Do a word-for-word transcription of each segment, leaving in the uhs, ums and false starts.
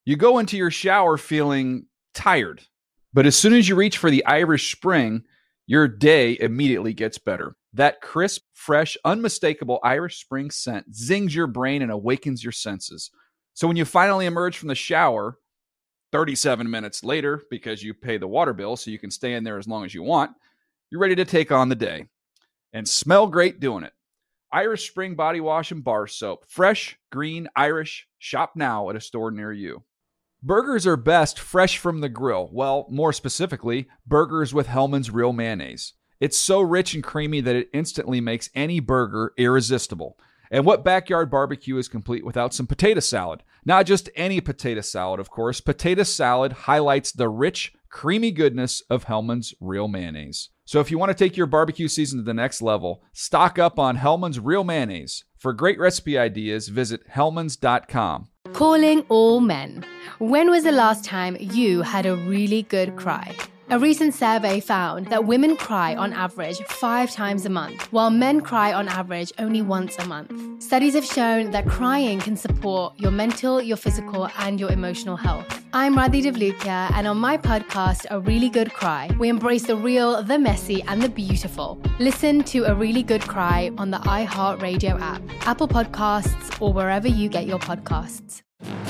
You go into your shower feeling tired, but as soon as you reach for the Irish Spring, your day immediately gets better. That crisp, fresh, unmistakable Irish Spring scent zings your brain and awakens your senses. So when you finally emerge from the shower, thirty-seven minutes later, because you pay the water bill so you can stay in there as long as you want, you're ready to take on the day and smell great doing it. Irish Spring Body Wash and Bar Soap. Fresh, green, Irish. Shop now at a store near you. Burgers are best fresh from the grill. Well, more specifically, burgers with Hellmann's Real Mayonnaise. It's so rich and creamy that it instantly makes any burger irresistible. And what backyard barbecue is complete without some potato salad? Not just any potato salad, of course. Potato salad highlights the rich, creamy goodness of Hellmann's Real Mayonnaise. So if you want to take your barbecue season to the next level, stock up on Hellmann's Real Mayonnaise. For great recipe ideas, visit hellmanns dot com. Calling all men. When was the last time you had a really good cry? A recent survey found that women cry on average five times a month, while men cry on average only once a month. Studies have shown that crying can support your mental, your physical, and your emotional health. I'm Radhi Devlukia, and on my podcast, A Really Good Cry, we embrace the real, the messy, and the beautiful. Listen to A Really Good Cry on the iHeartRadio app, Apple Podcasts, or wherever you get your podcasts.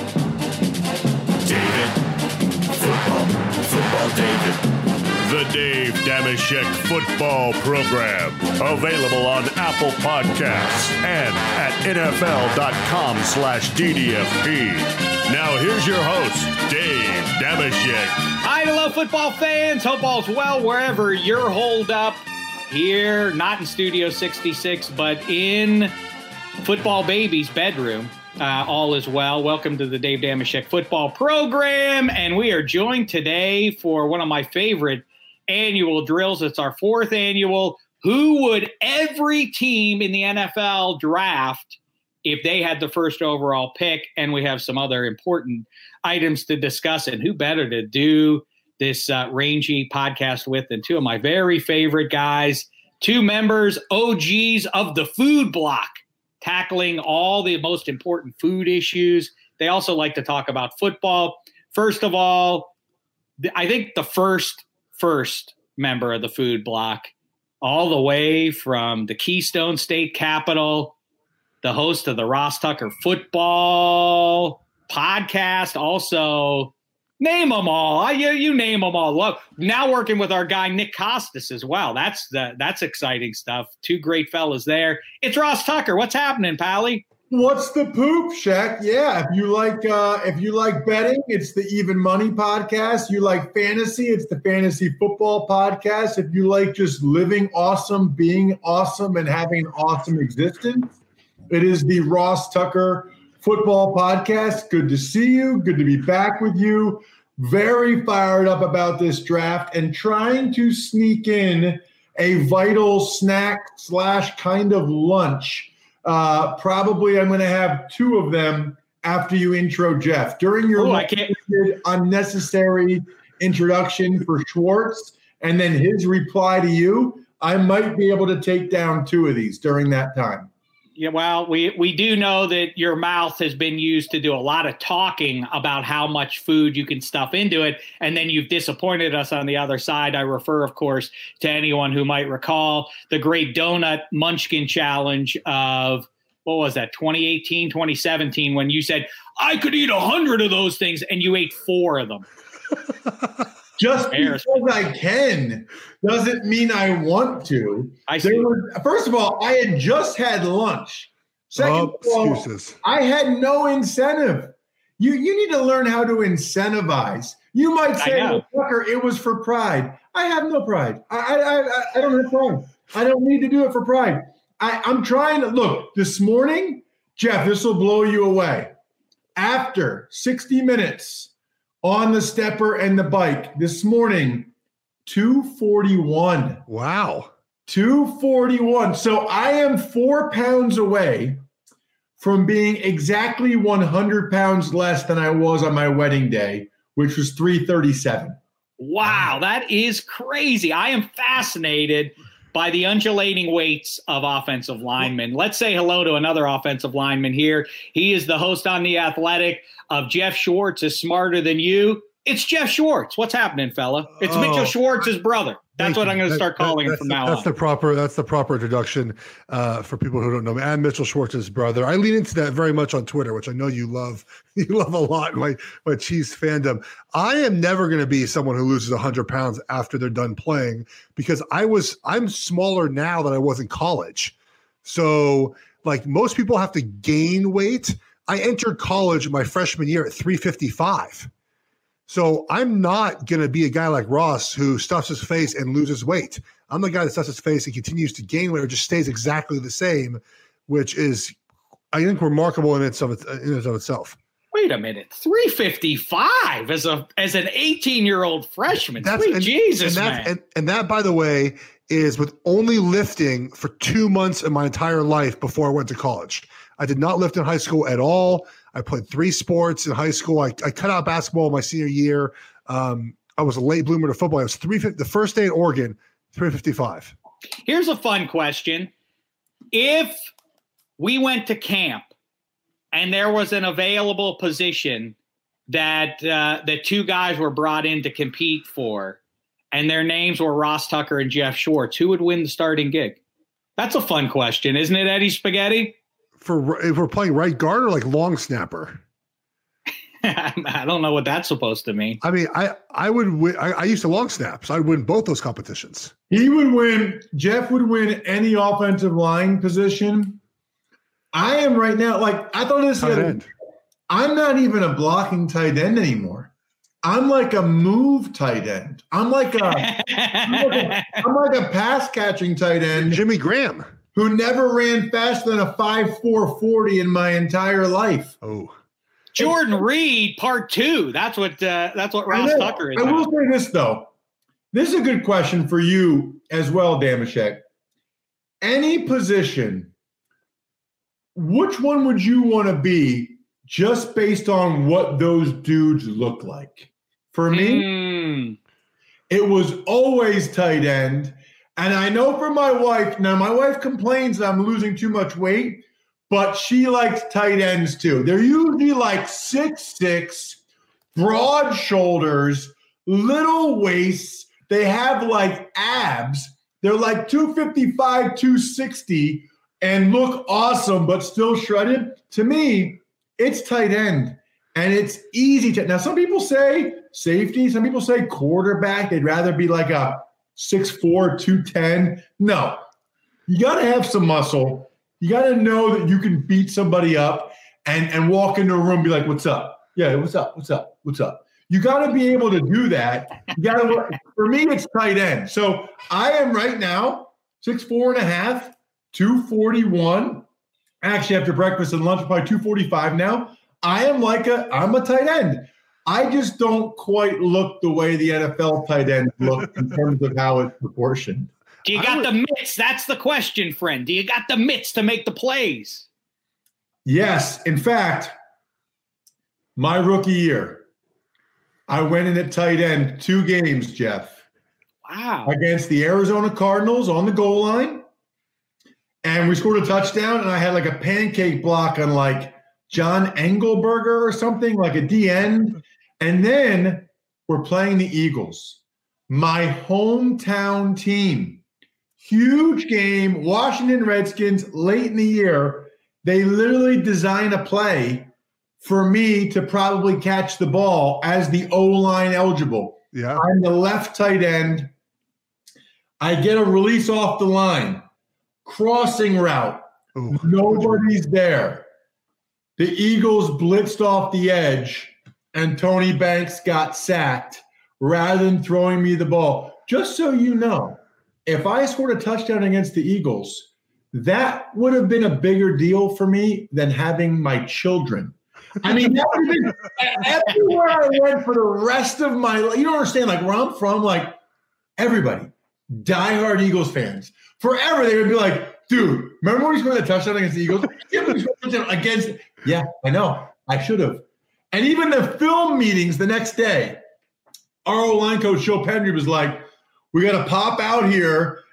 David. Football. Football David. The Dave Dameshek Football Program. Available on Apple Podcasts and at N F L dot com slash D D F P. Now here's your host, Dave Dameshek. Hi, hello, football fans. Hope all's well wherever you're holed up. Here, not in Studio sixty-six, but in Football Baby's bedroom. Uh, all is well. Welcome to the Dave Dameshek Football Program. And we are joined today for one of my favorite annual drills. It's our fourth annual. Who would every team in the N F L draft if they had the first overall pick? And we have some other important items to discuss. And who better to do this uh, rangy podcast with than two of my very favorite guys, two members, O Gs of the food block, tackling all the most important food issues. They also like to talk about football. First of all, I think the first, first member of the food block, all the way from the Keystone State Capitol, the host of the Ross Tucker Football Podcast, also name them all. I, you, you name them all. Look, now working with our guy Nick Costas as well. That's the, that's exciting stuff. Two great fellas there. It's Ross Tucker. What's happening, Pally? What's the poop, Shaq? Yeah, if you like uh, if you like betting, it's the Even Money Podcast. You like fantasy, it's the Fantasy Football Podcast. If you like just living awesome, being awesome, and having an awesome existence, it is the Ross Tucker Football Podcast. Good to see you. Good to be back with you. Very fired up about this draft and trying to sneak in a vital snack slash kind of lunch. Uh, probably I'm going to have two of them after you intro Jeff. During your Ooh, I can't. unnecessary introduction for Schwartz and then his reply to you, I might be able to take down two of these during that time. Yeah, well, we, we do know that your mouth has been used to do a lot of talking about how much food you can stuff into it, and then you've disappointed us on the other side. I refer, of course, to anyone who might recall the great donut munchkin challenge of, what was that, twenty eighteen, twenty seventeen, when you said, I could eat a hundred of those things, and you ate four of them. Just because I can doesn't mean I want to. I see. Were, first of all, I had just had lunch. Second oh, of all, excuses. I had no incentive. You you need to learn how to incentivize. You might say, well, Tucker, it was for pride. I have no pride. I, I, I, I don't have pride. I don't need to do it for pride. I, I'm trying to – look, this morning, Jeff, this will blow you away. After sixty minutes – on the stepper and the bike this morning, two forty-one. Wow. two forty-one. So I am four pounds away from being exactly one hundred pounds less than I was on my wedding day, which was three thirty-seven. Wow, that is crazy. I am fascinated by the undulating weights of offensive linemen. Let's say hello to another offensive lineman here. He is the host on The Athletic of Jeff Schwartz is Smarter Than You. It's Jeff Schwartz. What's happening, fella? It's oh, Mitchell Schwartz's brother. That's what I'm going to start that, calling that, him from the, now that's on. The proper, that's the proper introduction uh, for people who don't know me. I'm Mitchell Schwartz's brother. I lean into that very much on Twitter, which I know you love. You love a lot, my, my Chiefs fandom. I am never going to be someone who loses one hundred pounds after they're done playing because I was, I'm smaller now than I was in college. So like most people have to gain weight. I entered college my freshman year at three fifty-five. So I'm not going to be a guy like Ross who stuffs his face and loses weight. I'm the guy that stuffs his face and continues to gain weight or just stays exactly the same, which is, I think, remarkable in its of, it, in its of itself. Wait a minute, three fifty-five as a as an eighteen-year-old freshman. That's, Sweet and, Jesus, and man. And, and that, by the way, is with only lifting for two months of my entire life before I went to college. I did not lift in high school at all. I played three sports in high school. I, I cut out basketball my senior year. Um, I was a late bloomer to football. I was three fifty. The first day at Oregon, three fifty-five. Here's a fun question. If we went to camp and there was an available position that uh, the two guys were brought in to compete for, and their names were Ross Tucker and Jeff Schwartz, who would win the starting gig? That's a fun question, isn't it, Eddie Spaghetti? For if we're playing right guard or like long snapper? I don't know what that's supposed to mean. I mean, I, I would win. I, I used to long snap, so I'd win both those competitions. He would win. Jeff would win any offensive line position. I am right now, like, I thought this. Other, I'm not even a blocking tight end anymore. I'm like a move tight end. I'm like a, I'm like a, I'm like a pass catching tight end. Jimmy Graham. Who never ran faster than a five four forty in my entire life. Oh, Jordan Reed, part two. That's what uh, that's what Ross Tucker is. I will about. say this, though. This is a good question for you as well, Damashek. Any position, which one would you want to be just based on what those dudes look like? For me, mm. it was always tight end. And I know for my wife, now my wife complains that I'm losing too much weight, but she likes tight ends too. They're usually like six six, broad shoulders, little waists. They have like abs. They're like two fifty-five, two sixty and look awesome, but still shredded. To me, it's tight end. And it's easy to – now some people say safety. Some people say quarterback. They'd rather be like a – six four, two ten. No. You got to have some muscle. You got to know that you can beat somebody up and, and walk into a room and be like, what's up? Yeah, what's up? What's up? What's up? You got to be able to do that. You got to. For me, it's tight end. So I am right now six four and a half, two forty-one. Actually, after breakfast and lunch, probably two forty-five now. I am like a – I'm a tight end. I just don't quite look the way the N F L tight ends look in terms of how it's proportioned. Do you got would, the mitts? That's the question, friend. Do you got the mitts to make the plays? Yes. In fact, my rookie year, I went in at tight end two games, Jeff. Wow. Against the Arizona Cardinals on the goal line. And we scored a touchdown, and I had like a pancake block on like John Engelberger or something, like a D end. And then we're playing the Eagles, my hometown team. Huge game, Washington Redskins, late in the year. They literally design a play for me to probably catch the ball as the O-line eligible. Yeah. I'm the left tight end. I get a release off the line, crossing route. Ooh. Nobody's there. The Eagles blitzed off the edge, and Tony Banks got sacked rather than throwing me the ball. Just so you know, if I scored a touchdown against the Eagles, that would have been a bigger deal for me than having my children. I mean, that would have been everywhere I went for the rest of my life. You don't understand, like, where I'm from, like, everybody, diehard Eagles fans, forever they would be like, dude, remember when he scored that touchdown against the Eagles? against, yeah, I know. I should have. And even the film meetings the next day, our O-line coach, Joe Pendry, was like, we got to pop out here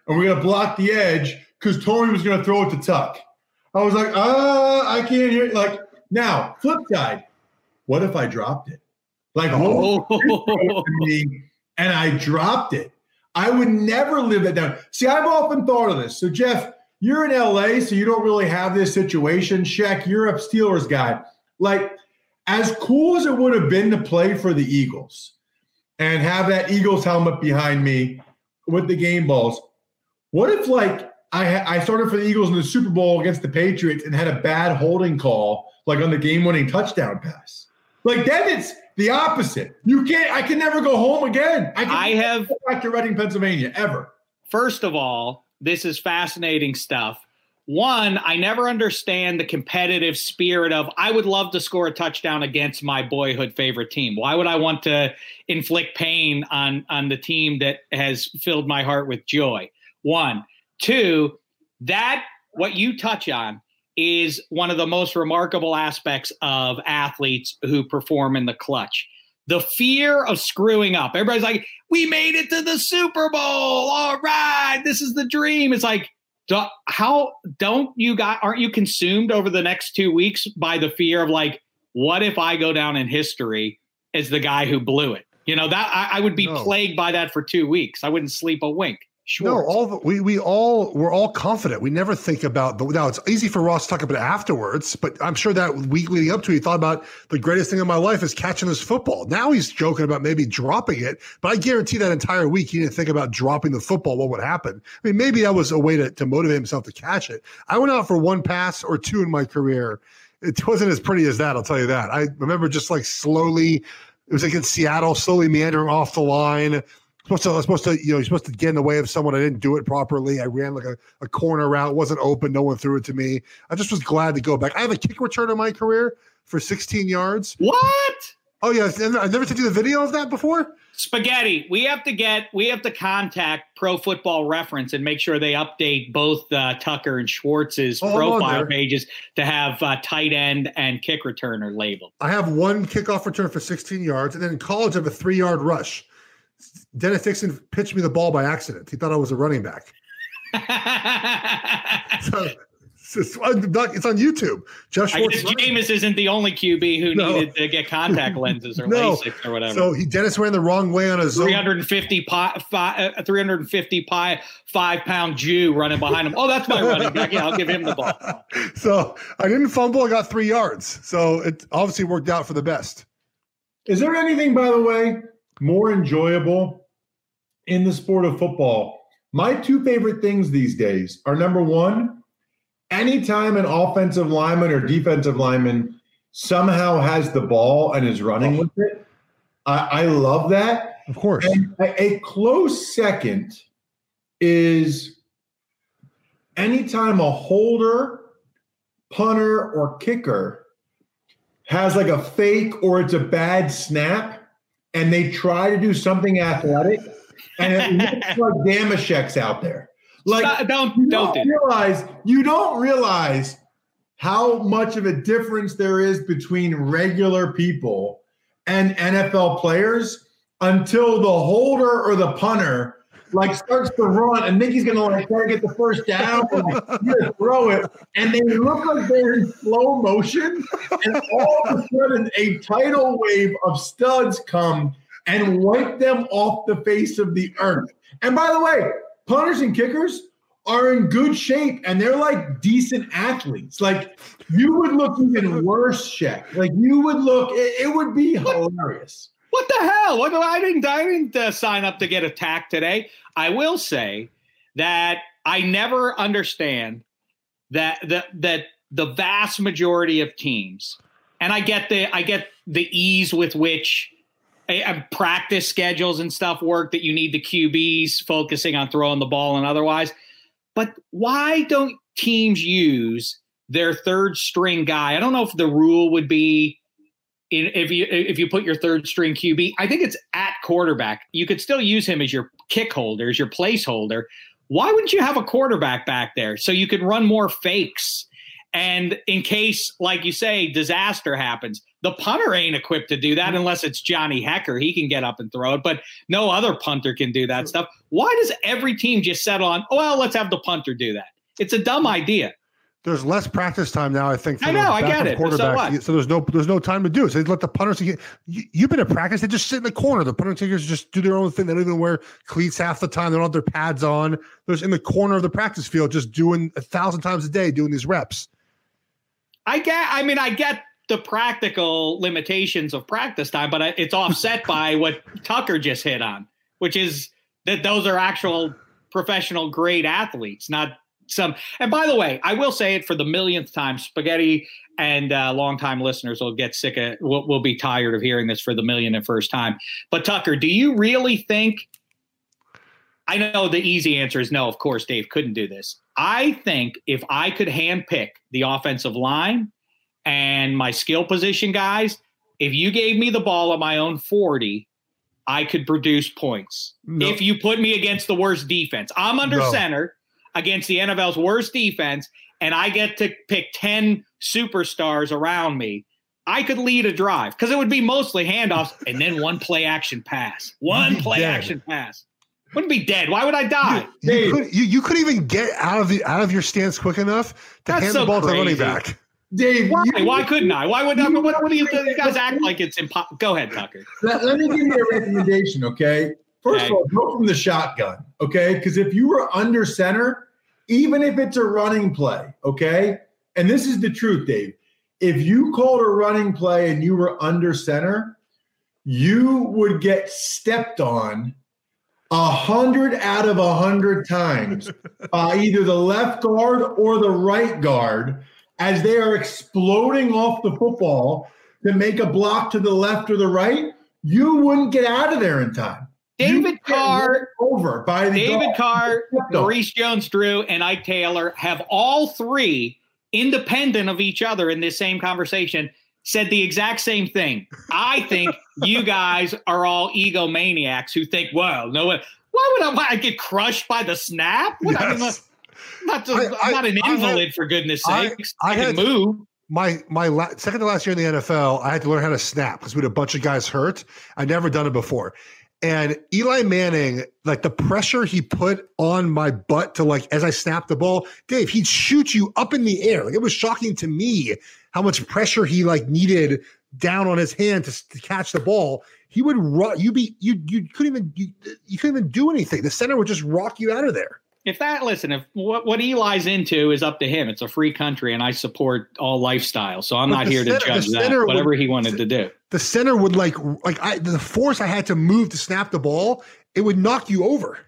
and we're going to block the edge because Tony was going to throw it to Tuck. I was like, ah, I can't hear it. Like, now, flip side, what if I dropped it? Like, Oh. what me and I dropped it? I would never live that down. See, I've often thought of this. So, Jeff, you're in L A, so you don't really have this situation. Shaq, you're a Steelers guy. Like, as cool as it would have been to play for the Eagles and have that Eagles helmet behind me with the game balls, what if, like, I, ha- I started for the Eagles in the Super Bowl against the Patriots and had a bad holding call, like on the game-winning touchdown pass? Like, then it's the opposite. You can't – I can never go home again. I, can I have go back to Reading, Pennsylvania, ever. First of all, this is fascinating stuff. One, I never understand the competitive spirit of I would love to score a touchdown against my boyhood favorite team. Why would I want to inflict pain on, on the team that has filled my heart with joy? One. Two, that what you touch on is one of the most remarkable aspects of athletes who perform in the clutch. The fear of screwing up. Everybody's like, we made it to the Super Bowl. All right, this is the dream. It's like, do, how don't you guys, aren't you consumed over the next two weeks by the fear of like, what if I go down in history as the guy who blew it? You know, that I, I would be No. plagued by that for two weeks. I wouldn't sleep a wink. Sure. No, all the, we we all we're all confident. We never think about the. Now it's easy for Ross to talk about it afterwards, but I'm sure that week leading up to it, he thought about the greatest thing in my life is catching this football. Now he's joking about maybe dropping it, but I guarantee that entire week he didn't think about dropping the football. What would happen? I mean, maybe that was a way to to motivate himself to catch it. I went out for one pass or two in my career. It wasn't as pretty as that, I'll tell you that. I remember just like slowly. It was like in Seattle, slowly meandering off the line. Supposed to, I was supposed to, you know, you're supposed to get in the way of someone. I didn't do it properly. I ran like a, a corner route. It wasn't open. No one threw it to me. I just was glad to go back. I have a kick return in my career for sixteen yards. What? Oh, yeah. I've never sent you the video of that before. Spaghetti. We have to get, we have to contact Pro Football Reference and make sure they update both uh, Tucker and Schwartz's Oh, I'm on profile there. pages to have uh, tight end and kick returner labeled. I have one kickoff return for sixteen yards. And then in college, I have a three yard rush. Dennis Dixon pitched me the ball by accident. He thought I was a running back. So, it's, it's on YouTube. Jeff I Schwartz. guess Jameis isn't the only Q B who No. needed to get contact lenses or No. LASIK or whatever. So he Dennis ran the wrong way on a zone. three hundred fifty pi, fi, uh, three hundred fifty pi, five pound Jew running behind him. Oh, that's my running back. Yeah, I'll give him the ball. So I didn't fumble. I got three yards. So it obviously worked out for the best. Is there anything, by the way, more enjoyable in the sport of football? My two favorite things these days are, number one, anytime an offensive lineman or defensive lineman somehow has the ball and is running with it, I, I love that. Of course. And a, a close second is anytime a holder, punter, or kicker has like a fake or it's a bad snap and they try to do something athletic and it looks like Damashek's out there. Like, Stop, don't you don't don't do that. realize you don't realize how much of a difference there is between regular people and N F L players until the holder or the punter like starts to run and think he's gonna like try to get the first down and like, gonna throw it, and they look like they're in slow motion, and all of a sudden a tidal wave of studs come and wipe them off the face of the earth. And by the way, punters and kickers are in good shape and they're like decent athletes. Like you would look even worse, Shaq. Like you would look, it, it would be hilarious. What the hell? What, I didn't, I didn't uh, sign up to get attacked today. I will say that I never understand that the, that the vast majority of teams, and I get the, I get the ease with which a, a practice schedules and stuff work, that you need the Q Bs focusing on throwing the ball and otherwise. But why don't teams use their third string guy? I don't know if the rule would be in, if you if you put your third string Q B. I think it's at quarterback. You could still use him as your kick holder, as your placeholder. Why wouldn't you have a quarterback back there so you could run more fakes? And in case, like you say, disaster happens, The punter ain't equipped to do that unless it's Johnny Hecker. He can get up and throw it, but no other punter can do that stuff. Why does every team just settle on, oh, well, let's have the punter do that? It's a dumb idea. There's less practice time now, I think. For I know, I get it. So, what? So there's no there's no time to do it. So they let the punters get. You, you've been in practice. They just sit in the corner. The punter takers just do their own thing. They don't even wear cleats half the time. They don't have their pads on. They're just in the corner of the practice field, just doing a thousand times a day, doing these reps. I get. I mean, I get the practical limitations of practice time, but it's offset by what Tucker just hit on, which is that those are actual professional grade athletes, not. Some, and by the way, I will say it for the millionth time, Spaghetti and uh, longtime listeners will get sick of, will, will be tired of hearing this for the million and first time. But Tucker, do you really think, I know the easy answer is no, of course, Dave couldn't do this. I think if I could handpick the offensive line and my skill position guys, if you gave me the ball at my own forty, I could produce points. No. If you put me against the worst defense, I'm under no. center against the N F L's worst defense, and I get to pick ten superstars around me, I could lead a drive because it would be mostly handoffs and then one play action pass. One play dead. action pass. Wouldn't be dead. Why would I die? You, you, could, you, you couldn't even get out of the out of your stance quick enough to That's hand so the ball crazy. to the running back. Dave, why? You, why couldn't I? Why would I? What, what do you, you guys act like it's impossible? Go ahead, Tucker. Let, let me give you a recommendation, okay? First okay. of all, go from the shotgun, okay? Because if you were under center, even if it's a running play, okay? And this is the truth, Dave. If you called a running play and you were under center, you would get stepped on a hundred out of a hundred times by either the left guard or the right guard as they are exploding off the football to make a block to the left or the right. You wouldn't get out of there in time. David Carr, over by the David Carr, Maurice Jones-Drew, and Ike Taylor have all three, independent of each other in this same conversation, said the exact same thing. I think you guys are all egomaniacs who think, well, no, why would I, why I get crushed by the snap? What, yes. I mean, not just, I, I'm not an I, invalid, I had, for goodness I, sakes. I, I can had move. My my la- second to last year in the N F L, I had to learn how to snap because we had a bunch of guys hurt. I'd never done it before. And Eli Manning, like the pressure he put on my butt to like, as I snapped the ball, Dave, he'd shoot you up in the air. Like it was shocking to me how much pressure he like needed down on his hand to, to catch the ball. He would run, you be, you, you couldn't even, you, you couldn't even do anything. The center would just rock you out of there. If that, listen, if what, what Eli's into is up to him, it's a free country and I support all lifestyles. So I'm but not here center, to judge that, whatever would, he wanted to do. The center would like, like I, the force I had to move to snap the ball, it would knock you over.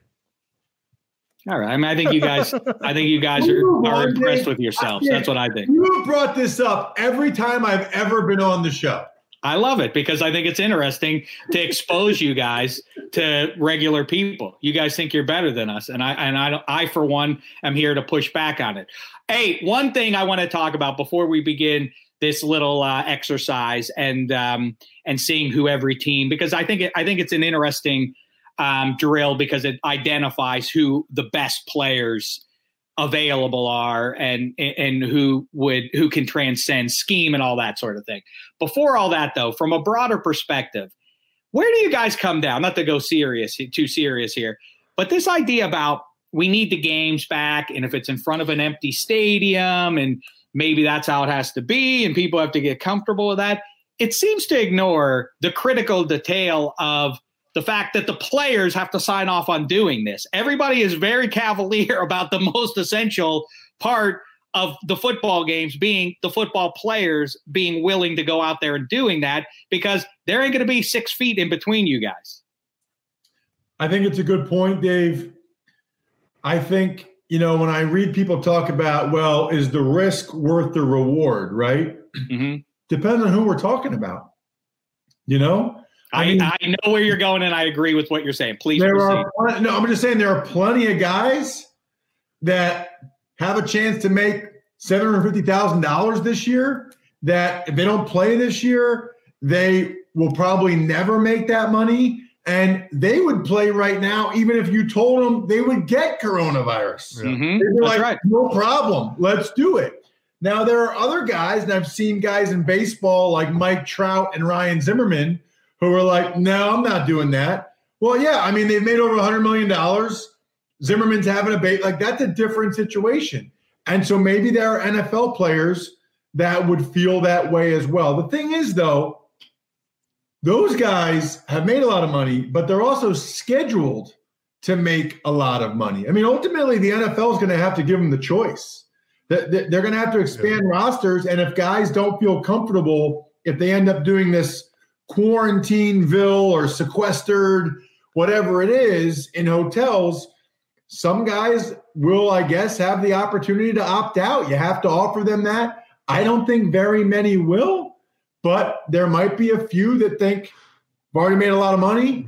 All right. I mean, I think you guys, I think you guys are, are impressed with yourselves. That's what I think. You brought this up every time I've ever been on the show. I love it because I think it's interesting to expose you guys to regular people. You guys think you're better than us. And I, and I, I, for one, am here to push back on it. Hey, one thing I want to talk about before we begin this little uh, exercise and, um, and seeing who every team, because I think, it, I think it's an interesting um, drill because it identifies who the best players available are and and who would who can transcend scheme and all that sort of thing. Before all that, though, from a broader perspective, where do you guys come down? Not to go serious, too serious here, but this idea about we need the games back, and if it's in front of an empty stadium, and maybe that's how it has to be, and people have to get comfortable with that. It seems to ignore the critical detail of the fact that the players have to sign off on doing this. Everybody is very cavalier about the most essential part of the football games being the football players being willing to go out there and doing that because there ain't going to be six feet in between you guys. I think it's a good point, Dave. I think, you know, when I read people talk about, well, is the risk worth the reward, right? Mm-hmm. Depends on who we're talking about, you know? I, I, mean, I know where you're going, and I agree with what you're saying. Please there proceed. Are, no, I'm just saying there are plenty of guys that have a chance to make seven hundred fifty thousand dollars this year that if they don't play this year, they will probably never make that money. And they would play right now, even if you told them they would get coronavirus. Mm-hmm. They'd be That's like, right. no problem. Let's do it. Now, there are other guys, and I've seen guys in baseball like Mike Trout and Ryan Zimmerman who are like, no, I'm not doing that. Well, yeah, I mean, they've made over one hundred million dollars. Zimmerman's having a bait. Like, that's a different situation. And so maybe there are N F L players that would feel that way as well. The thing is, though, those guys have made a lot of money, but they're also scheduled to make a lot of money. I mean, ultimately, the N F L is going to have to give them the choice. They're going to have to expand yeah. rosters, and if guys don't feel comfortable, if they end up doing this Quarantineville or sequestered, whatever it is, in hotels, some guys will, I guess, have the opportunity to opt out. You have to offer them that. I don't think very many will, but there might be a few that think, I've already made a lot of money.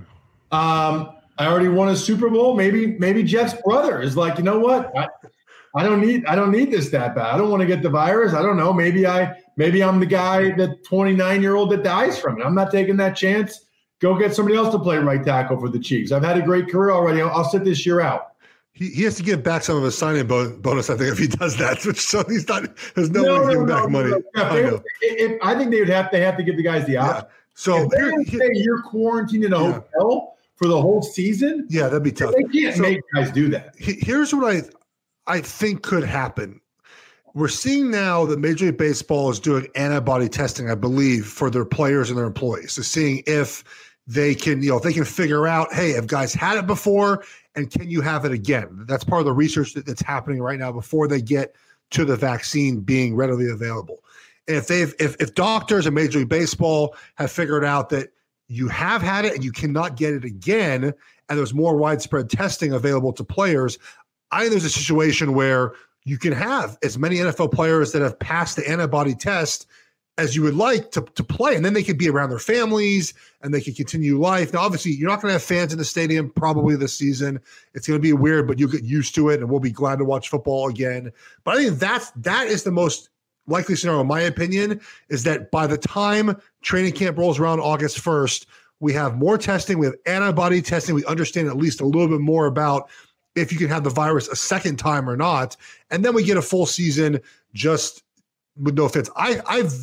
Um, I already won a Super Bowl. Maybe, maybe Jeff's brother is like, you know what? I, I don't need, I don't need this that bad. I don't want to get the virus. I don't know. Maybe I, maybe I'm the guy, the twenty-nine year old that dies from it. I'm not taking that chance. Go get somebody else to play right tackle for the Chiefs. I've had a great career already. I'll, I'll sit this year out. He, he has to give back some of his signing bonus, I think, if he does that. Which so he's not. There's no, no way to give him no, back no, money. No. Yeah, I, know. If, if, I think they would have. They have to give the guys the option. Yeah. So if here, they say you're quarantined in a yeah. hotel for the whole season. Yeah, that'd be tough. They can't so, make guys do that. Here's what I I think could happen. We're seeing now that Major League Baseball is doing antibody testing, I believe, for their players and their employees. So seeing if they can, you know, if they can figure out, hey, have guys had it before, and can you have it again? That's part of the research that, that's happening right now before they get to the vaccine being readily available. And if they've, if if doctors and Major League Baseball have figured out that you have had it and you cannot get it again, and there's more widespread testing available to players, I think there's a situation where you can have as many N F L players that have passed the antibody test as you would like to, to play. And then they could be around their families and they can continue life. Now, obviously, you're not going to have fans in the stadium probably this season. It's going to be weird, but you'll get used to it and we'll be glad to watch football again. But I think that's, that is the most likely scenario, in my opinion, is that by the time training camp rolls around August first, we have more testing, we have antibody testing, we understand at least a little bit more about if you can have the virus a second time or not. And then we get a full season just with no fits. I I've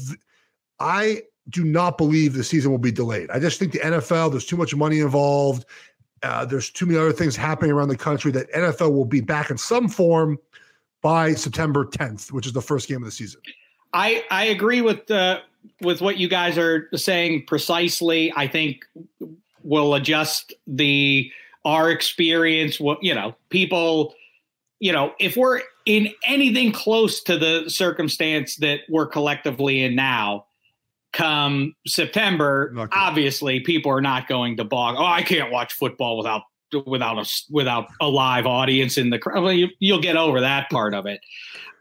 I do not believe the season will be delayed. I just think the N F L, there's too much money involved. Uh, there's too many other things happening around the country that N F L will be back in some form by September tenth, which is the first game of the season. I, I agree with uh, with what you guys are saying precisely. I think we'll adjust the our experience. What you know, people. You know, if we're in anything close to the circumstance that we're collectively in now, come September, obviously people are not going to bog. Oh, I can't watch football without without a without a live audience in the crowd. Well, you, you'll get over that part of it.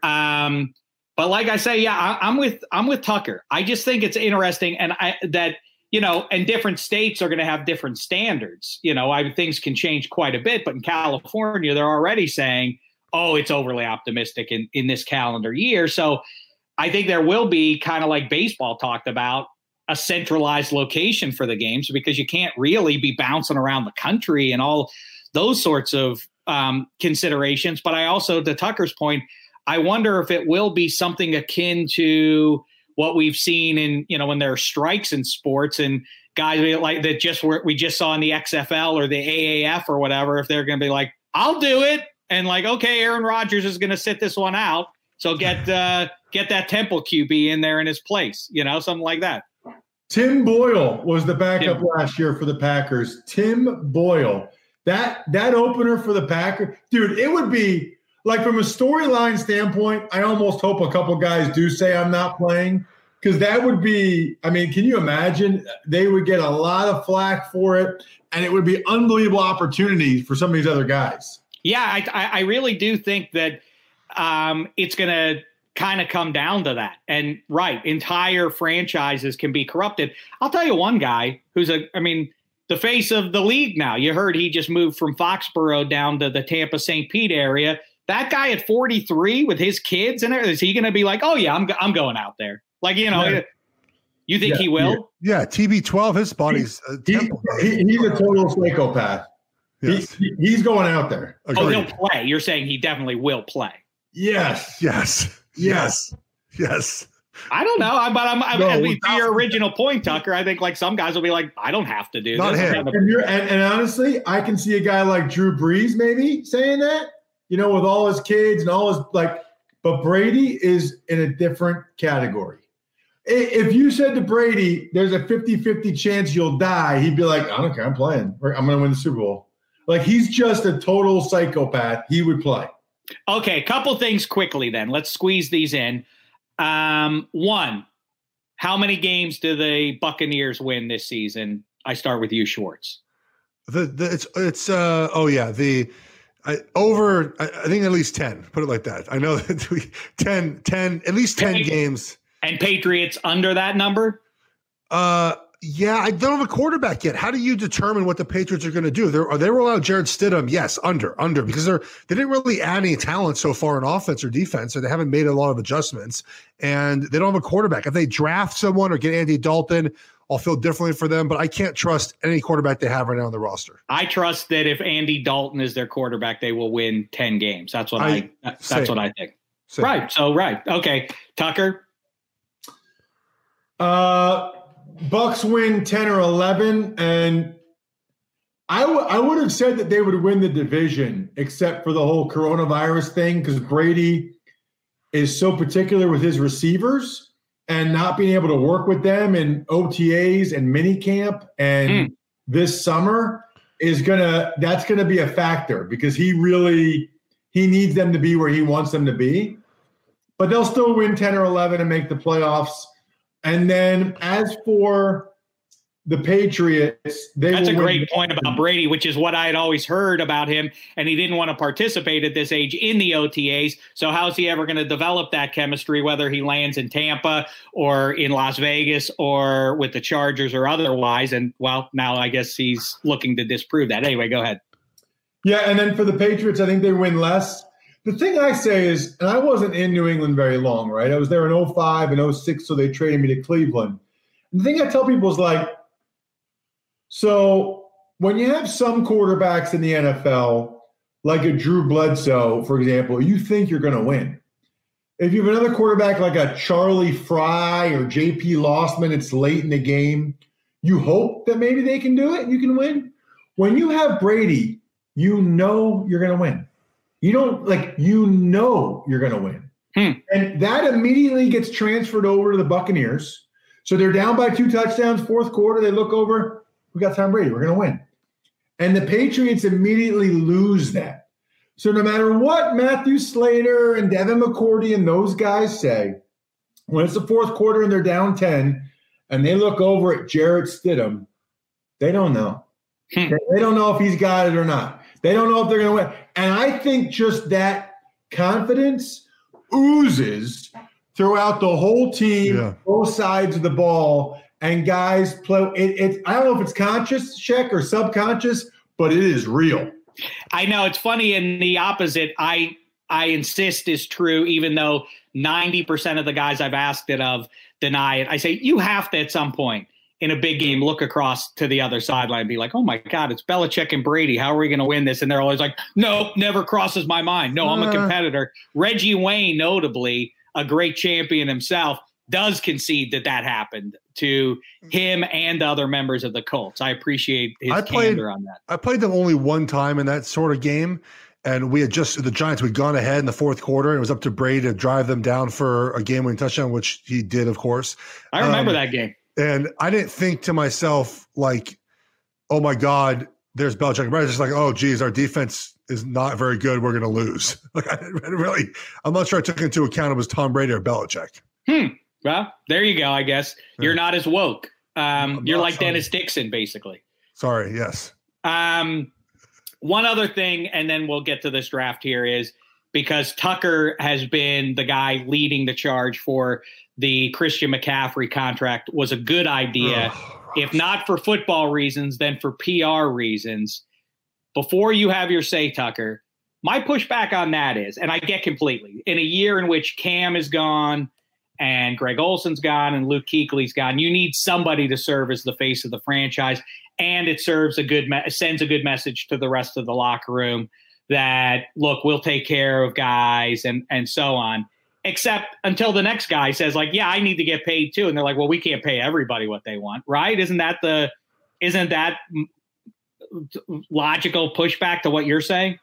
Um, but like I say, yeah, I, I'm with I'm with Tucker. I just think it's interesting, and I that you know, and different states are going to have different standards. You know, I things can change quite a bit, but in California, they're already saying, oh, it's overly optimistic in, in this calendar year. So I think there will be, kind of like baseball talked about, a centralized location for the games, because you can't really be bouncing around the country and all those sorts of um, considerations. But I also, to Tucker's point, I wonder if it will be something akin to what we've seen in, you know, when there are strikes in sports and guys like that just were, we just saw in the X F L or the A A F or whatever, if they're going to be like, I'll do it. And like, okay, Aaron Rodgers is going to sit this one out. So get uh, get that Temple Q B in there in his place, you know, something like that. Tim Boyle was the backup Tim. last year for the Packers. Tim Boyle. That that opener for the Packers, dude, it would be like, from a storyline standpoint, I almost hope a couple guys do say I'm not playing, because that would be, I mean, can you imagine? They would get a lot of flack for it, and it would be unbelievable opportunities for some of these other guys. Yeah, I, I really do think that um, it's going to kind of come down to that. And right, entire franchises can be corrupted. I'll tell you one guy who's a, I mean, the face of the league now. You heard he just moved from Foxborough down to the Tampa Saint Pete area. That guy at forty-three with his kids and everything, is he going to be like, oh yeah, I'm I'm going out there? Like, you know, yeah. you think yeah, he will? Yeah, yeah T B twelve, his body's uh, he, he, he's a total psychopath. Yes. He, he's going out there. Agreed. Oh, he'll play. You're saying he definitely will play. Yes. Yes. Yes. Yes. I don't know, but I'm, I'm No, I mean, to your original point, Tucker. I think like some guys will be like, I don't have to do Not this. him. And, you're, and, and honestly, I can see a guy like Drew Brees maybe saying that, you know, with all his kids and all his like, but Brady is in a different category. If you said to Brady, there's a fifty-fifty chance you'll die, he'd be like, I don't care, I'm playing. I'm going to win the Super Bowl. Like, he's just a total psychopath. He would play. Okay, couple things quickly then. Let's squeeze these in. Um, one, how many games do the Buccaneers win this season? I start with you, Schwartz. The, the it's it's uh oh yeah the I, over I, I think at least ten. Put it like that. I know that we ten, ten at least ten Pay- games. And Patriots under that number? Uh yeah, I don't have a quarterback yet. How do you determine what the Patriots are going to do? They're, are they roll out Jarrett Stidham? Yes, under, under, because they're they didn't really add any talent so far in offense or defense, so they haven't made a lot of adjustments, and they don't have a quarterback. If they draft someone or get Andy Dalton, I'll feel differently for them, but I can't trust any quarterback they have right now on the roster. I trust that if Andy Dalton is their quarterback, they will win ten games. That's what I, I that's same. what I think. Same. Right. So right. Okay. Tucker. Uh, Bucks win ten or eleven, and I, w- I would have said that they would win the division, except for the whole coronavirus thing, because Brady is so particular with his receivers and not being able to work with them in O T As and minicamp and Mm. this summer is gonna that's gonna be a factor because he really he needs them to be where he wants them to be. But they'll still win ten or eleven and make the playoffs. And then as for the Patriots, they That's a will great win. point about Brady, which is what I had always heard about him. And he didn't want to participate at this age in the O T As. So how's he ever going to develop that chemistry, whether he lands in Tampa or in Las Vegas or with the Chargers or otherwise? And well, now I guess he's looking to disprove that. Anyway, go ahead. Yeah, and then for the Patriots, I think they win less. The thing I say is, and I wasn't in New England very long, right? I was there in oh five and oh six, so they traded me to Cleveland. And the thing I tell people is like, so when you have some quarterbacks in the N F L, like a Drew Bledsoe, for example, you think you're going to win. If you have another quarterback like a Charlie Fry or J P Lossman, it's late in the game, you hope that maybe they can do it and you can win. When you have Brady, you know you're going to win. You don't like, you know you're going to win. Hmm. And that immediately gets transferred over to the Buccaneers. So they're down by two touchdowns, fourth quarter. They look over, we got Tom Brady, we're going to win. And the Patriots immediately lose that. So no matter what Matthew Slater and Devin McCourty and those guys say, when it's the fourth quarter and they're down ten and they look over at Jarrett Stidham, they don't know. Hmm. They don't know if he's got it or not. They don't know if they're going to win. And I think just that confidence oozes throughout the whole team, Yeah. both sides of the ball, and guys play. It, it, I don't know if it's conscious, check, or subconscious, but it is real. I know it's funny. In the opposite, I I insist is true, even though ninety percent of the guys I've asked it of deny it. I say you have to at some point in a big game look across to the other sideline and be like, oh my God, it's Belichick and Brady. How are we going to win this? And they're always like, no, never crosses my mind. No, I'm a competitor. Reggie Wayne, notably a great champion himself, does concede that that happened to him and other members of the Colts. I appreciate his I played, candor on that. I played them only one time in that sort of game, and we had just the Giants had gone ahead in the fourth quarter, and it was up to Brady to drive them down for a game-winning touchdown, which he did, of course. I remember um, that game. And I didn't think to myself, like, oh my God, there's Belichick. I was just like, oh geez, our defense is not very good. We're going to lose. Like, I didn't really, I'm not sure I took into account it was Tom Brady or Belichick. Hmm. Well, there you go. I guess you're not as woke. Um, you're not like sorry. Dennis Dixon, basically. Sorry. Yes. Um, one other thing, and then we'll get to this draft here, is because Tucker has been the guy leading the charge for the Christian McCaffrey contract was a good idea, Oh, if not for football reasons, then for P R reasons. Before you have your say, Tucker, my pushback on that is, and I get completely, in a year in which Cam is gone and Greg Olson's gone and Luke Kuechly's gone, you need somebody to serve as the face of the franchise, and it serves a good me- sends a good message to the rest of the locker room that, look, we'll take care of guys and and so on. except until the next guy says, like, yeah, I need to get paid too. And they're like, well, we can't pay everybody what they want, right? Isn't that the isn't that logical pushback to what you're saying?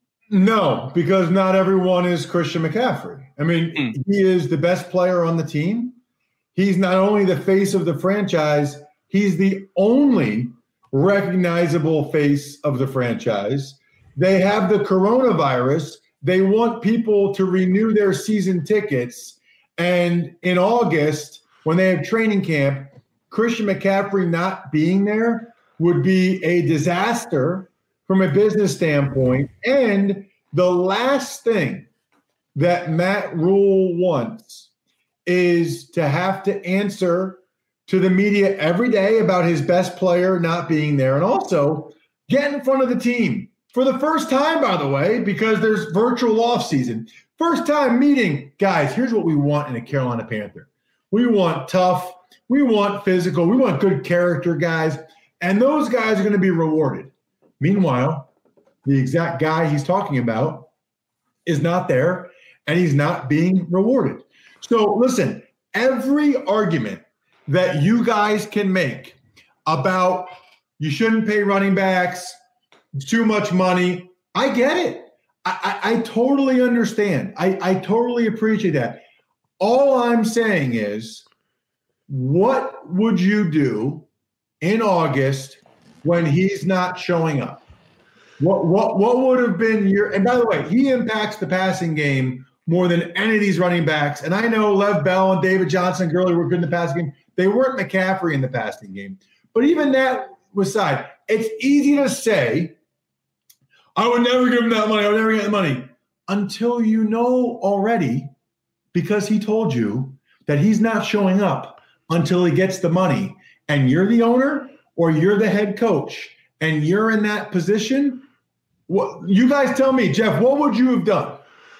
No, because not everyone is Christian McCaffrey. I mean, mm. he is the best player on the team. He's not only the face of the franchise, he's the only recognizable face of the franchise. They have the coronavirus. They want people to renew their season tickets. And in August, when they have training camp, Christian McCaffrey not being there would be a disaster from a business standpoint. And the last thing that Matt Rule wants is to have to answer to the media every day about his best player not being there, and also get in front of the team for the first time, by the way, because there's virtual offseason. First time meeting, guys, here's what we want in a Carolina Panther. We want tough, we want physical, we want good character guys, and those guys are going to be rewarded. Meanwhile, the exact guy he's talking about is not there, and he's not being rewarded. So listen, every argument that you guys can make about you shouldn't pay running backs, it's too much money, I get it. I, I, I totally understand. I, I totally appreciate that. All I'm saying is, what would you do in August when he's not showing up? What what what would have been your – and by the way, he impacts the passing game more than any of these running backs. And I know Lev Bell and David Johnson and Gurley were good in the passing game. They weren't McCaffrey in the passing game. But even that aside, it's easy to say, I would never give him that money. I would never get the money. Until you know already, because he told you that he's not showing up until he gets the money. And you're the owner or you're the head coach and you're in that position. What, you guys tell me, Jeff, what would you have done?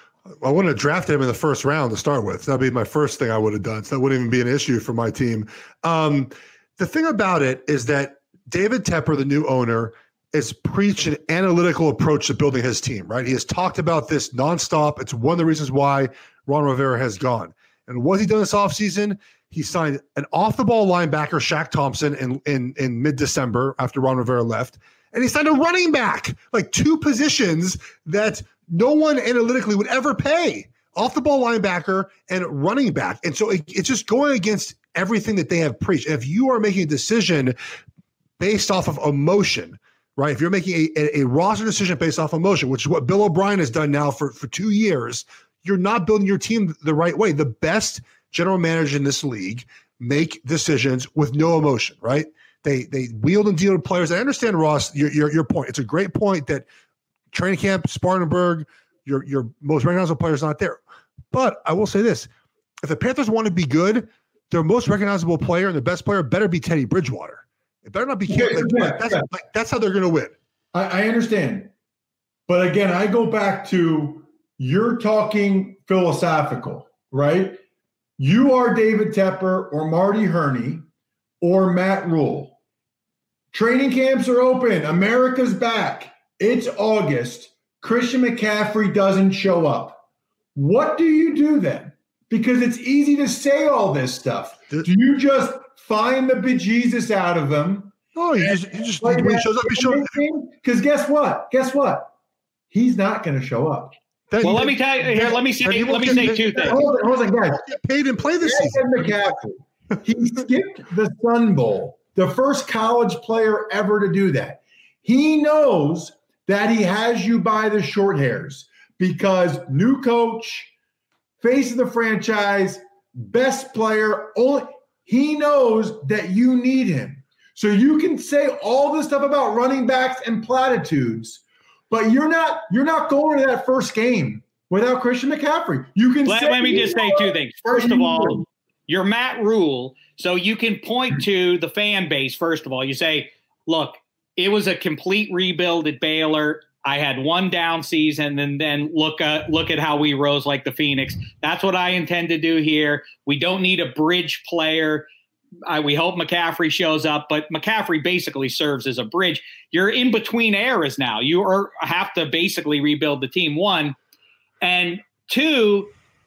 I wouldn't have drafted him in the first round to start with. That'd be my first thing I would have done. So that wouldn't even be an issue for my team. Um, the thing about it is that David Tepper, the new owner, is preached an analytical approach to building his team, right? He has talked about this nonstop. It's one of the reasons why Ron Rivera has gone. And what he done this offseason, he signed an off-the-ball linebacker, Shaq Thompson, in, in, in mid-December after Ron Rivera left. And he signed a running back, like two positions that no one analytically would ever pay. Off-the-ball linebacker and running back. And so it, it's just going against everything that they have preached. And if you are making a decision based off of emotion, right? If you're making a, a, a roster decision based off emotion, which is what Bill O'Brien has done now for, for two years, you're not building your team the right way. The best general manager in this league make decisions with no emotion, right? They they wield and deal with players. I understand, Ross, your, your, your point. It's a great point that training camp, Spartanburg, your, your most recognizable player is not there. But I will say this. If the Panthers want to be good, their most recognizable player and the best player better be Teddy Bridgewater. It better not be yeah, like, yeah, like, that's, yeah. like, that's how they're going to win. I, I understand. But again, I go back to you're talking philosophical, right? You are David Tepper or Marty Herney or Matt Rule. Training camps are open. America's back. It's August. Christian McCaffrey doesn't show up. What do you do then? Because it's easy to say all this stuff. Do you just find the bejesus out of them? Oh, he just, he just when he shows up, he shows up. Because guess what? Guess what? He's not going to show up. Then, well, let me tell you here. Let me say. Let me say two things. Hold on, hold on, guys. Get paid and play this season. McCaffrey. He skipped the Sun Bowl, the first college player ever to do that. He knows that he has you by the short hairs because new coach, face of the franchise, best player. Only he knows that you need him. So you can say all this stuff about running backs and platitudes, but you're not you're not going to that first game without Christian McCaffrey. You can let, say let me just say two things. First of all, you're Matt Rule, so you can point to the fan base. First of all, you say, look, it was a complete rebuild at Baylor. I had one down season, and then look at look at how we rose like the Phoenix. That's what I intend to do here. We don't need a bridge player. I, we hope McCaffrey shows up, but McCaffrey basically serves as a bridge. You're in between eras now. You are, have to basically rebuild the team, one. And two,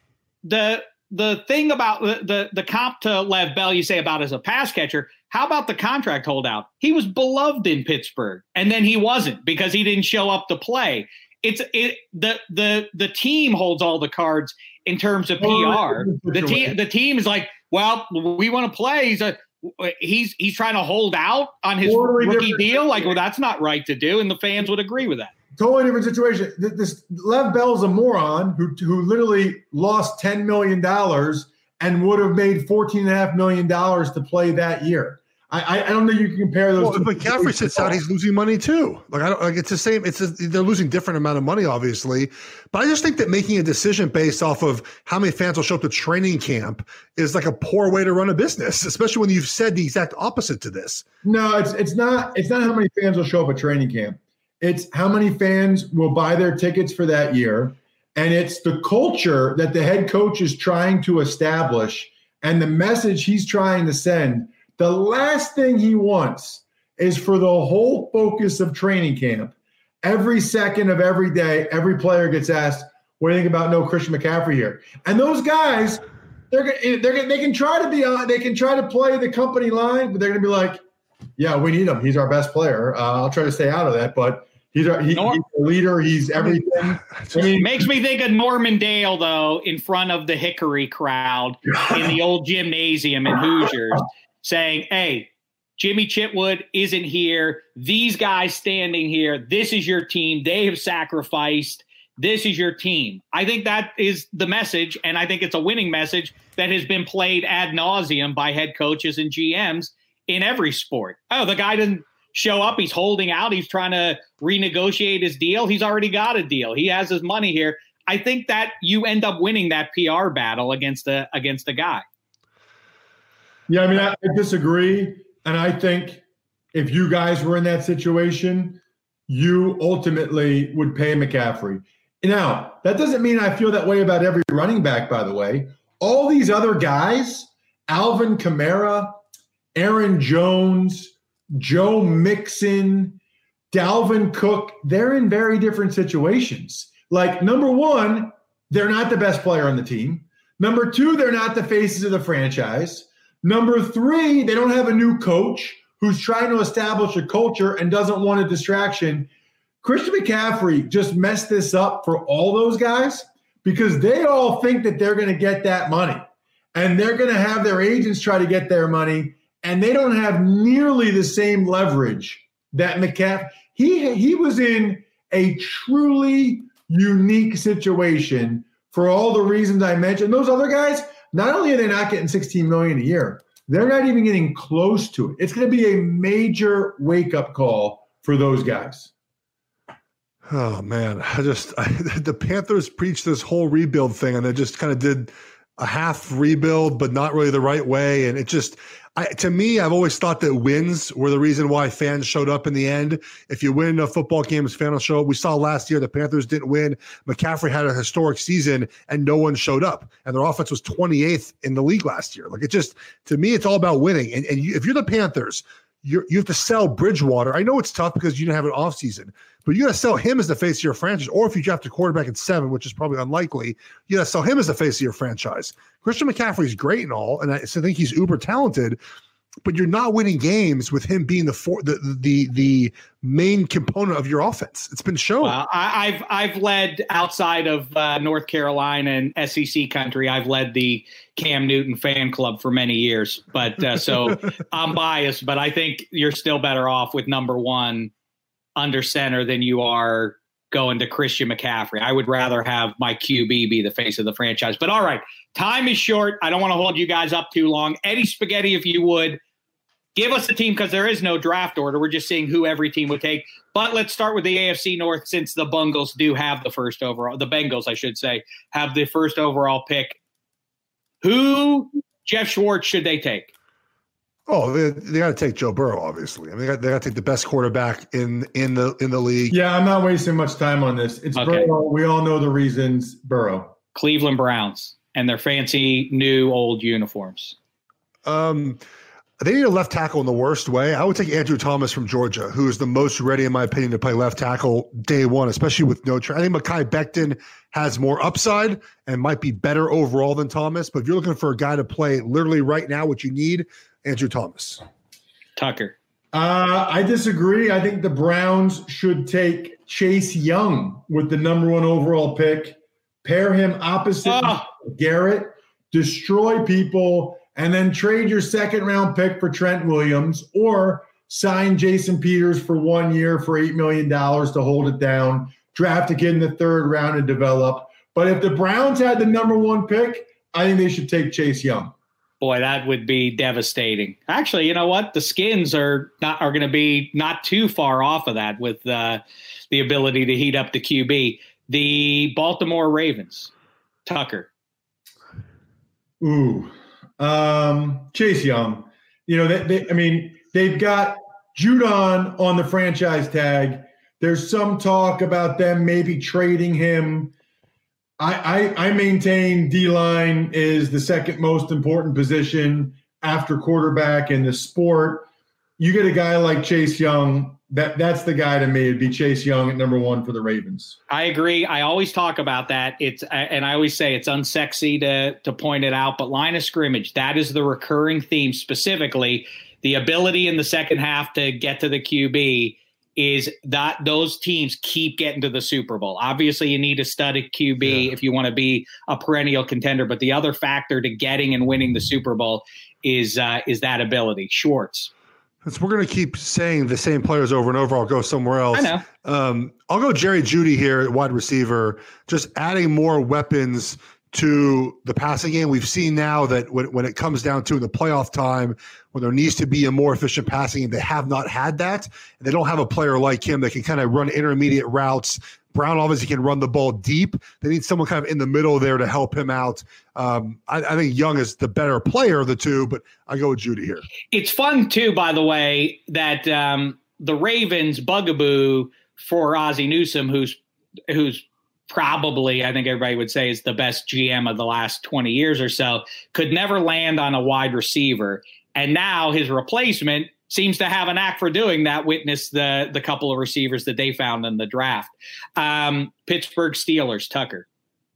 the the thing about the, the the comp to Lev Bell you say about as a pass catcher, how about the contract holdout? He was beloved in Pittsburgh, and then he wasn't because he didn't show up to play. It's it the the the team holds all the cards in terms of P R. The team the team is like, well, we want to play. He's a he's he's trying to hold out on his totally rookie deal. Like, well, that's not right to do, and the fans would agree with that. Totally different situation. This Lev Bell's a moron who who literally lost ten million dollars and would have made fourteen and a half million dollars to play that year. I, I don't think you can compare those. Well, if McCaffrey sits out, he's losing money too. Like I don't like it's the same. It's a, they're losing different amount of money, obviously. But I just think that making a decision based off of how many fans will show up to training camp is like a poor way to run a business, especially when you've said the exact opposite to this. No, it's it's not. It's not how many fans will show up at training camp. It's how many fans will buy their tickets for that year, and it's the culture that the head coach is trying to establish and the message he's trying to send. The last thing he wants is for the whole focus of training camp, every second of every day, every player gets asked, what do you think about no Christian McCaffrey here? And those guys, they're they're they can try to be on, they can try to play the company line, but they're going to be like, yeah, we need him. He's our best player. Uh, I'll try to stay out of that, but he's our, he, he's a leader. He's everything. I mean, makes me think of Norman Dale though, in front of the Hickory crowd in the old gymnasium in Hoosiers. Saying, hey, Jimmy Chitwood isn't here. These guys standing here. This is your team. They have sacrificed. This is your team. I think that is the message, and I think it's a winning message that has been played ad nauseum by head coaches and G Ms in every sport. Oh, the guy didn't show up. He's holding out. He's trying to renegotiate his deal. He's already got a deal. He has his money here. I think that you end up winning that P R battle against the against the guy. Yeah, I mean, I, I disagree. And I think if you guys were in that situation, you ultimately would pay McCaffrey. Now, that doesn't mean I feel that way about every running back, by the way. All these other guys, Alvin Kamara, Aaron Jones, Joe Mixon, Dalvin Cook, they're in very different situations. Like, number one, they're not the best player on the team. Number two, they're not the faces of the franchise. Number three, they don't have a new coach who's trying to establish a culture and doesn't want a distraction. Christian McCaffrey just messed this up for all those guys because they all think that they're going to get that money and they're going to have their agents try to get their money, and they don't have nearly the same leverage that McCaffrey. He, he was in a truly unique situation for all the reasons I mentioned. Those other guys, not only are they not getting sixteen million dollars a year, they're not even getting close to it. It's going to be a major wake-up call for those guys. Oh, man. I just I, – the Panthers preached this whole rebuild thing, and they just kind of did a half rebuild but not really the right way. And it just – I, to me, I've always thought that wins were the reason why fans showed up in the end. If you win a football game, fans will show up. We saw last year the Panthers didn't win. McCaffrey had a historic season, and no one showed up. And their offense was twenty-eighth in the league last year. Like, it just, to me, it's all about winning. And, and you, if you're the Panthers, you're, you have to sell Bridgewater. I know it's tough because you didn't have an offseason, but you got to sell him as the face of your franchise. Or if you draft a quarterback at seven, which is probably unlikely, you got to sell him as the face of your franchise. Christian McCaffrey is great and all, and I think he's uber talented, but you're not winning games with him being the for, the, the the main component of your offense. It's been shown. Well, I, I've I've led outside of uh, North Carolina and S E C country. I've led the Cam Newton fan club for many years, but uh, so I'm biased. But I think you're still better off with number one under center than you are going to Christian McCaffrey. I would rather have my Q B be the face of the franchise. But all right, time is short. I don't want to hold you guys up too long. Eddie Spaghetti, if you would, give us a team because there is no draft order. We're just seeing who every team would take. But let's start with the A F C North since the Bengals do have the first overall. The Bengals, I should say, have the first overall pick. Who, Jeff Schwartz, should they take? Oh, they, they got to take Joe Burrow, obviously. I mean, they got, they got to take the best quarterback in in the in the league. Yeah, I'm not wasting much time on this. It's okay. Burrow. We all know the reasons. Burrow. Cleveland Browns and their fancy new old uniforms. Um, They need a left tackle in the worst way. I would take Andrew Thomas from Georgia, who is the most ready, in my opinion, to play left tackle day one, especially with no tra- I think Mekhi Becton has more upside and might be better overall than Thomas. But if you're looking for a guy to play literally right now, what you need, Andrew Thomas. Tucker. Uh, I disagree. I think the Browns should take Chase Young with the number one overall pick, pair him opposite Oh. Garrett, destroy people, and then trade your second round pick for Trent Williams or sign Jason Peters for one year for eight million dollars to hold it down, draft a kid in the third round and develop. But if the Browns had the number one pick, I think they should take Chase Young. Boy, that would be devastating. Actually, you know what? The Skins are not are going to be not too far off of that with uh, the ability to heat up the Q B. The Baltimore Ravens. Tucker. Ooh. Um, Chase Young, you know, they, they, I mean, they've got Judon on the franchise tag. There's some talk about them maybe trading him. I, I, I maintain D-line is the second most important position after quarterback in the sport. You get a guy like Chase Young, that that's the guy to me. It'd be Chase Young at number one for the Ravens. I agree. I always talk about that. It's and I always say it's unsexy to to point it out, but line of scrimmage, that is the recurring theme. Specifically, the ability in the second half to get to the Q B is that those teams keep getting to the Super Bowl. Obviously, you need a studded Q B yeah. if you want to be a perennial contender, but the other factor to getting and winning the Super Bowl is uh, is that ability. Schwartz. So we're going to keep saying the same players over and over. I'll go somewhere else. I know. Um, I'll go Jerry Jeudy here at wide receiver, just adding more weapons to the passing game. We've seen now that when, when it comes down to the playoff time, when there needs to be a more efficient passing game, they have not had that. They don't have a player like him that can kind of run intermediate routes. Brown obviously can run the ball deep. They need someone kind of in the middle there to help him out. Um, I, I think Young is the better player of the two, but I go with Jeudy here. It's fun, too, by the way, that um, the Ravens bugaboo for Ozzie Newsome, who's who's probably, I think everybody would say, is the best G M of the last twenty years or so, could never land on a wide receiver. And now his replacement seems to have a knack for doing that. Witness the the couple of receivers that they found in the draft. Um, Pittsburgh Steelers, Tucker.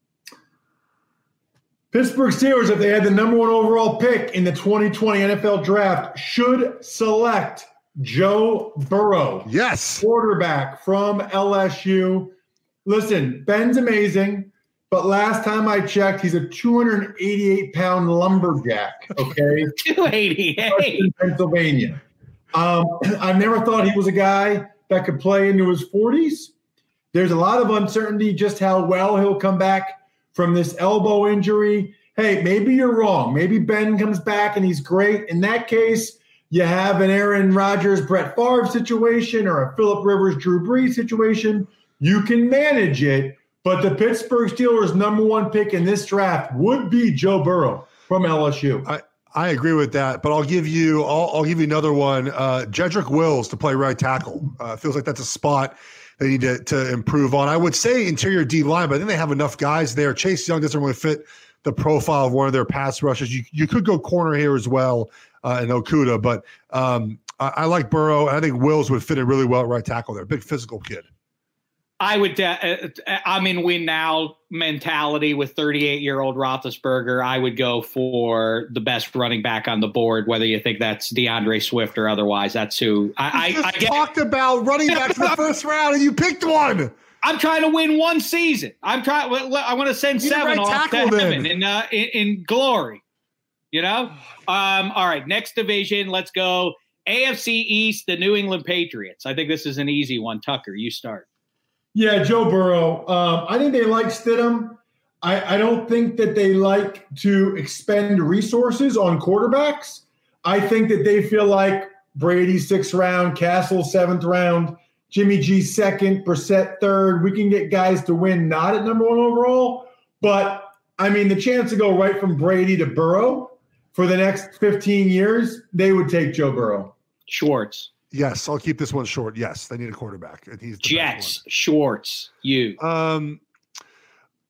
Pittsburgh Steelers, if they had the number one overall pick in the twenty twenty N F L draft, should select Joe Burrow. Yes. Quarterback from L S U. Listen, Ben's amazing, but last time I checked, he's a two hundred eighty-eight pound lumberjack, okay? two eighty-eight. In Pennsylvania. Um, I never thought he was a guy that could play into his forties. There's a lot of uncertainty just how well he'll come back from this elbow injury. Hey, maybe you're wrong. Maybe Ben comes back and he's great. In that case, you have an Aaron Rodgers, Brett Favre situation or a Phillip Rivers, Drew Brees situation. You can manage it, but the Pittsburgh Steelers' number one pick in this draft would be Joe Burrow from L S U. I, I agree with that, but I'll give you I'll, I'll give you another one. Uh, Jedrick Wills to play right tackle. Uh, feels like that's a spot they need to, to improve on. I would say interior D line, but I think they have enough guys there. Chase Young doesn't really fit the profile of one of their pass rushers. You you could go corner here as well uh, in Okudah, but um, I, I like Burrow, and I think Wills would fit in really well at right tackle there. Big physical kid. I would. Uh, I'm in win now mentality with thirty-eight-year-old Roethlisberger. I would go for the best running back on the board, whether you think that's DeAndre Swift or otherwise. That's who I, you just I, I get. talked about running back in the first round, and you picked one. I'm trying to win one season. I'm trying. I want to send you seven right off to heaven in, uh, in in glory. You know. Um, all right. Next division. Let's go. A F C East. The New England Patriots. I think this is an easy one. Tucker, you start. Yeah, Joe Burrow. Um, I think they like Stidham. I, I don't think that they like to expend resources on quarterbacks. I think that they feel like Brady sixth round, Castle seventh round, Jimmy G second, Brissett third. We can get guys to win not at number one overall, but I mean the chance to go right from Brady to Burrow for the next fifteen years, they would take Joe Burrow. Schwartz. Yes, I'll keep this one short. Yes, they need a quarterback. And he's the Jets, Schwartz, you. Um,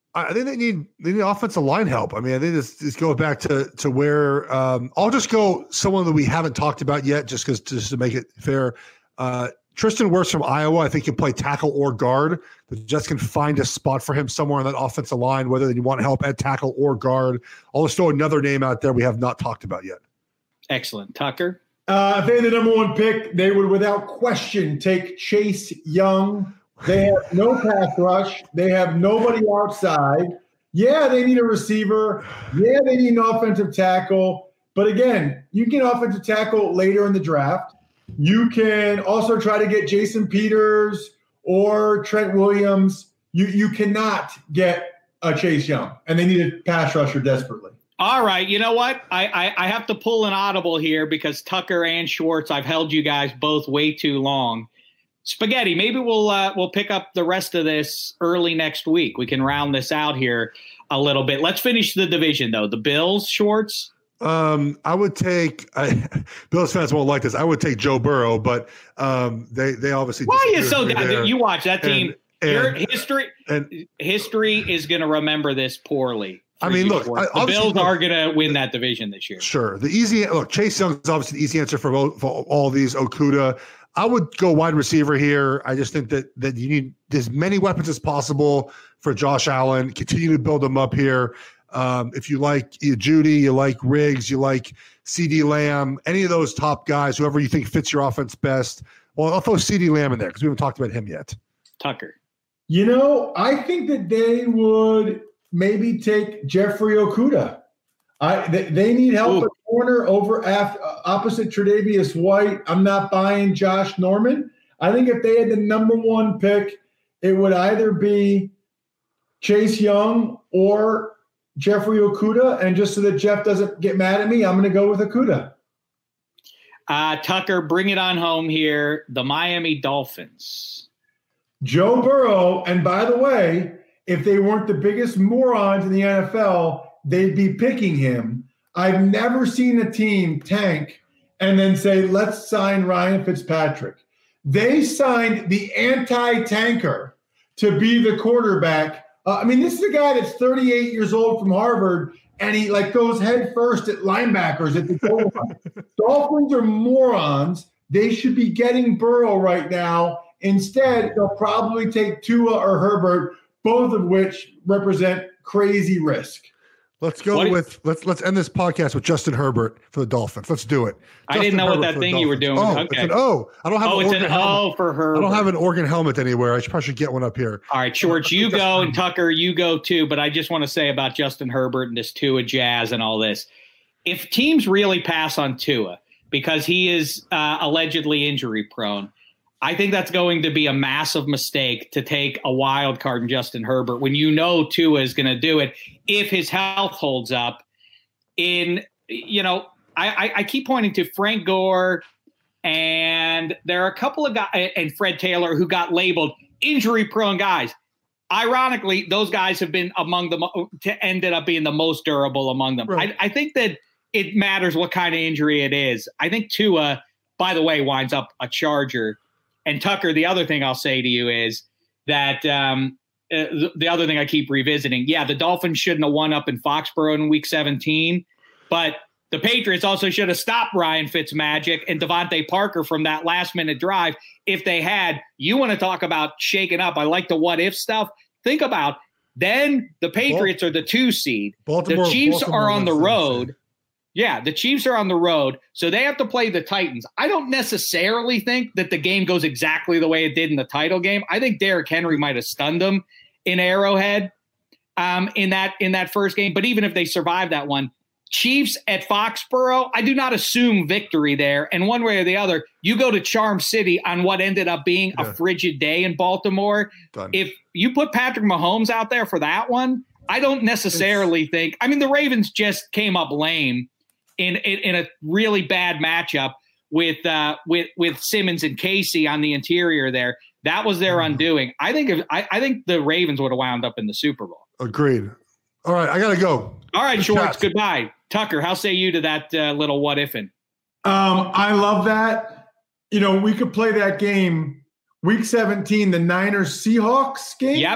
I think they need they need offensive line help. I mean, I think this, this goes back to to where um, I'll just go someone that we haven't talked about yet, just because just to make it fair. Uh, Tristan Wirfs from Iowa, I think can play tackle or guard. The Jets can find a spot for him somewhere on that offensive line, whether you want help at tackle or guard. I'll just throw another name out there we have not talked about yet. Excellent, Tucker. Uh, if they had the number one pick, they would without question take Chase Young. They have no pass rush. They have nobody outside. Yeah, they need a receiver. Yeah, they need an offensive tackle. But again, you can get offensive tackle later in the draft. You can also try to get Jason Peters or Trent Williams. You you cannot get a Chase Young, and they need a pass rusher desperately. All right, you know what? I, I, I have to pull an audible here because Tucker and Schwartz, I've held you guys both way too long. Spaghetti, maybe we'll uh, we'll pick up the rest of this early next week. We can round this out here a little bit. Let's finish the division, though. The Bills, Schwartz? Um, I would take I, – Bills fans won't like this. I would take Joe Burrow, but um, they they obviously – Why are you so – you watch that team. And, Your and, history and, history is going to remember this poorly. I mean, look, I, the Bills look, are going to win that division this year. Sure. The easy – look, Chase Young is obviously the easy answer for, both, for all these. Okudah. I would go wide receiver here. I just think that that you need as many weapons as possible for Josh Allen. Continue to build them up here. Um, if you like Judy, you like Riggs, you like CeeDee Lamb, any of those top guys, whoever you think fits your offense best. Well, I'll throw CeeDee Lamb in there because we haven't talked about him yet. Tucker. You know, I think that they would maybe take Jeffrey Okudah. I they, they need help Ooh. at corner over after, uh, opposite Tre'Davious White. I'm not buying Josh Norman. I think if they had the number one pick, it would either be Chase Young or Jeffrey Okudah. And just so that Jeff doesn't get mad at me, I'm going to go with Okudah. Uh, Tucker, bring it on home here. The Miami Dolphins. Joe Burrow. And by the way, if they weren't the biggest morons in the N F L, they'd be picking him. I've never seen a team tank and then say, let's sign Ryan Fitzpatrick. They signed the anti-tanker to be the quarterback. Uh, I mean, this is a guy that's thirty-eight years old from Harvard, and he like goes head first at linebackers at the goal line. Dolphins are morons. They should be getting Burrow right now. Instead, they'll probably take Tua or Herbert, both of which represent crazy risk. Let's go what with let's let's end this podcast with Justin Herbert for the Dolphins. Let's do it. I Justin didn't know Herbert what that thing you were doing. Oh, okay. It's an O. I don't have oh, an it's Oregon an helmet. O for Herbert. I don't have an Oregon helmet anywhere. I should probably should get one up here. All right, George, you go, and Tucker, you go too. But I just want to say about Justin Herbert and this Tua Jazz and all this. If teams really pass on Tua because he is uh, allegedly injury prone, I think that's going to be a massive mistake to take a wild card in Justin Herbert when you know Tua is going to do it if his health holds up. In, you know, I, I keep pointing to Frank Gore, and there are a couple of guys, and Fred Taylor, who got labeled injury-prone guys. Ironically, those guys have been among the ended up being the most durable among them. Right. I, I think that it matters what kind of injury it is. I think Tua, by the way, winds up a Charger. And Tucker, the other thing I'll say to you is that um, uh, the other thing I keep revisiting, yeah, the Dolphins shouldn't have won up in Foxborough in week seventeen, but the Patriots also should have stopped Ryan Fitzmagic and Devontae Parker from that last-minute drive if they had. You want to talk about shaking up. I like the what-if stuff. Think about then the Patriots well, are the two seed. Baltimore, the Chiefs Baltimore are on the road. Yeah, the Chiefs are on the road, so they have to play the Titans. I don't necessarily think that the game goes exactly the way it did in the title game. I think Derrick Henry might have stunned them in Arrowhead um, in that in that first game. But even if they survive that one, Chiefs at Foxborough, I do not assume victory there. And one way or the other, you go to Charm City on what ended up being yeah. a frigid day in Baltimore. Done. If you put Patrick Mahomes out there for that one, I don't necessarily it's, think – I mean, the Ravens just came up lame in in, in a really bad matchup with uh, with with Simmons and Casey on the interior there. That was their mm-hmm. undoing. I think if, I, I think the Ravens would have wound up in the Super Bowl. Agreed. All right, I got to go. All right, Schwartz, goodbye. Tucker, how say you to that uh, little what-ifing? Um, I love that. You know, we could play that game, Week seventeen, the Niners-Seahawks game. Yep.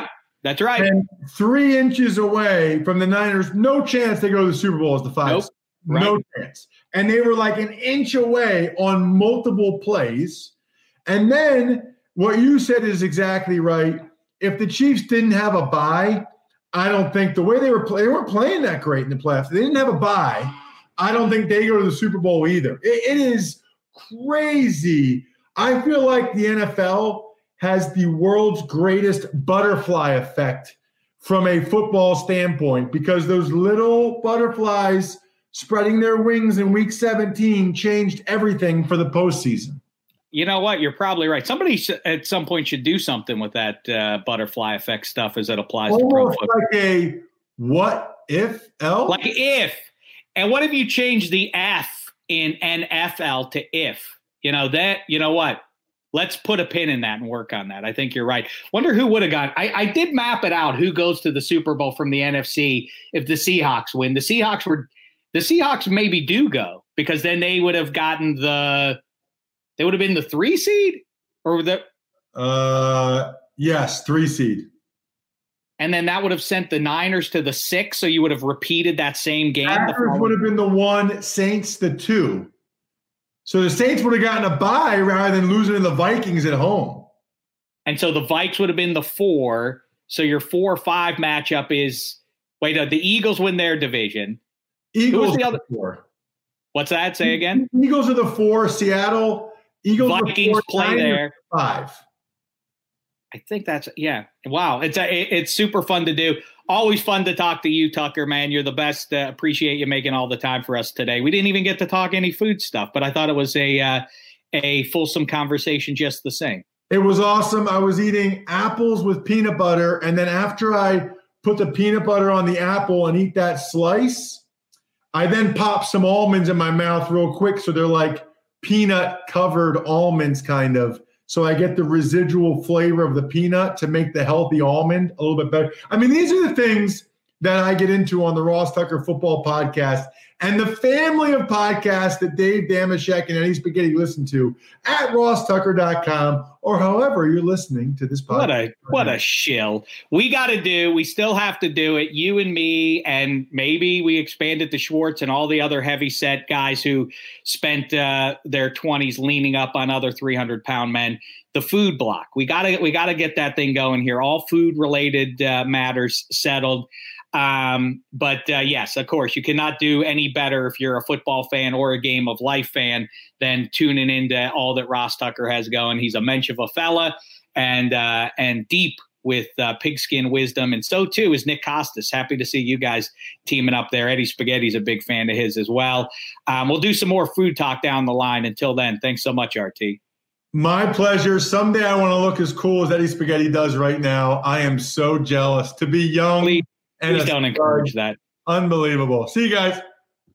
That's right. And three inches away from the Niners, no chance they go to the Super Bowl as the five. Nope. Right. No chance. And they were like an inch away on multiple plays. And then what you said is exactly right. If the Chiefs didn't have a bye, I don't think the way they were playing, they weren't playing that great in the playoffs. They didn't have a bye. I don't think they go to the Super Bowl either. It, it is crazy. I feel like the N F L has the world's greatest butterfly effect from a football standpoint, because those little butterflies spreading their wings in week seventeen changed everything for the postseason. You know what? You're probably right. Somebody sh- at some point should do something with that uh, butterfly effect stuff as it applies Almost to pro football. Like a what if L? Like if. And what if you change the F in N F L to if? You know, that, you know what? Let's put a pin in that and work on that. I think you're right. Wonder who would have gone. I, I did map it out who goes to the Super Bowl from the N F C if the Seahawks win. The Seahawks were the Seahawks maybe do go, because then they would have gotten the they would have been the three seed or the uh yes, three seed. And then that would have sent the Niners to the six, so you would have repeated that same game. Packers would have been the one, Saints the two. So the Saints would have gotten a bye rather than losing to the Vikings at home. And so the Vikes would have been the four. So your four or five matchup is wait, uh, the Eagles win their division. Eagles Who was the other four. What's that? Say again. Eagles are the four. Seattle Eagles Vikings the four, play Niners there. Five. I think that's yeah. Wow, it's a, it's super fun to do. Always fun to talk to you, Tucker. Man, you're the best. Uh, appreciate you making all the time for us today. We didn't even get to talk any food stuff, but I thought it was a uh, a fulsome conversation just the same. It was awesome. I was eating apples with peanut butter, and then after I put the peanut butter on the apple and eat that slice, I then pop some almonds in my mouth real quick, so they're like peanut covered almonds, kind of. So I get the residual flavor of the peanut to make the healthy almond a little bit better. I mean, these are the things that I get into on the Ross Tucker Football Podcast and the family of podcasts that Dave Dameshek and Eddie Spaghetti listen to at ross tucker dot com or however you're listening to this podcast. What a what a shill. We got to do, we still have to do it, you and me, and maybe we expand it to Schwartz and all the other heavy set guys who spent uh, their twenties leaning up on other three hundred pound men. The food block. We got to we got to get that thing going here. All food related uh, matters settled. Um, but uh, yes, of course, you cannot do any better if you're a football fan or a game of life fan than tuning into all that Ross Tucker has going. He's a mensch of a fella and uh, and deep with uh, pigskin wisdom. And so, too, is Nick Costas. Happy to see you guys teaming up there. Eddie Spaghetti's a big fan of his as well. Um, we'll do some more food talk down the line. Until then, thanks so much, R T. My pleasure. Someday I want to look as cool as Eddie Spaghetti does right now. I am so jealous to be young. Please. And Please don't encourage that. Unbelievable. See you guys.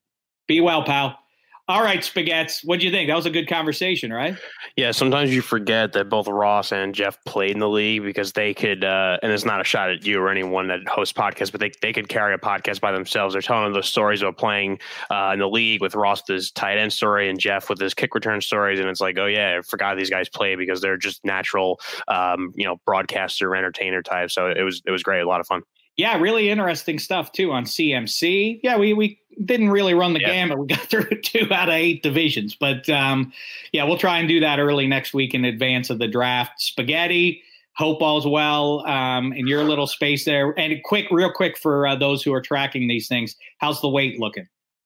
Be well, pal. All right, Spaghettis. What'd you think? That was a good conversation, right? Yeah, sometimes you forget that both Ross and Jeff played in the league because they could, uh, and it's not a shot at you or anyone that hosts podcasts, but they, they could carry a podcast by themselves. They're telling those stories about playing uh, in the league with Ross with his tight end story and Jeff with his kick return stories. And it's like, oh, yeah, I forgot these guys play because they're just natural, um, you know, broadcaster, entertainer type. So it was it was great. A lot of fun. Yeah, really interesting stuff, too, on C M C. Yeah, we we didn't really run the yeah. gamut. We got through two out of eight divisions. But, um, yeah, we'll try and do that early next week in advance of the draft. Spaghetti, hope all's well um, in your little space there. And quick, real quick for uh, those who are tracking these things, how's the weight looking?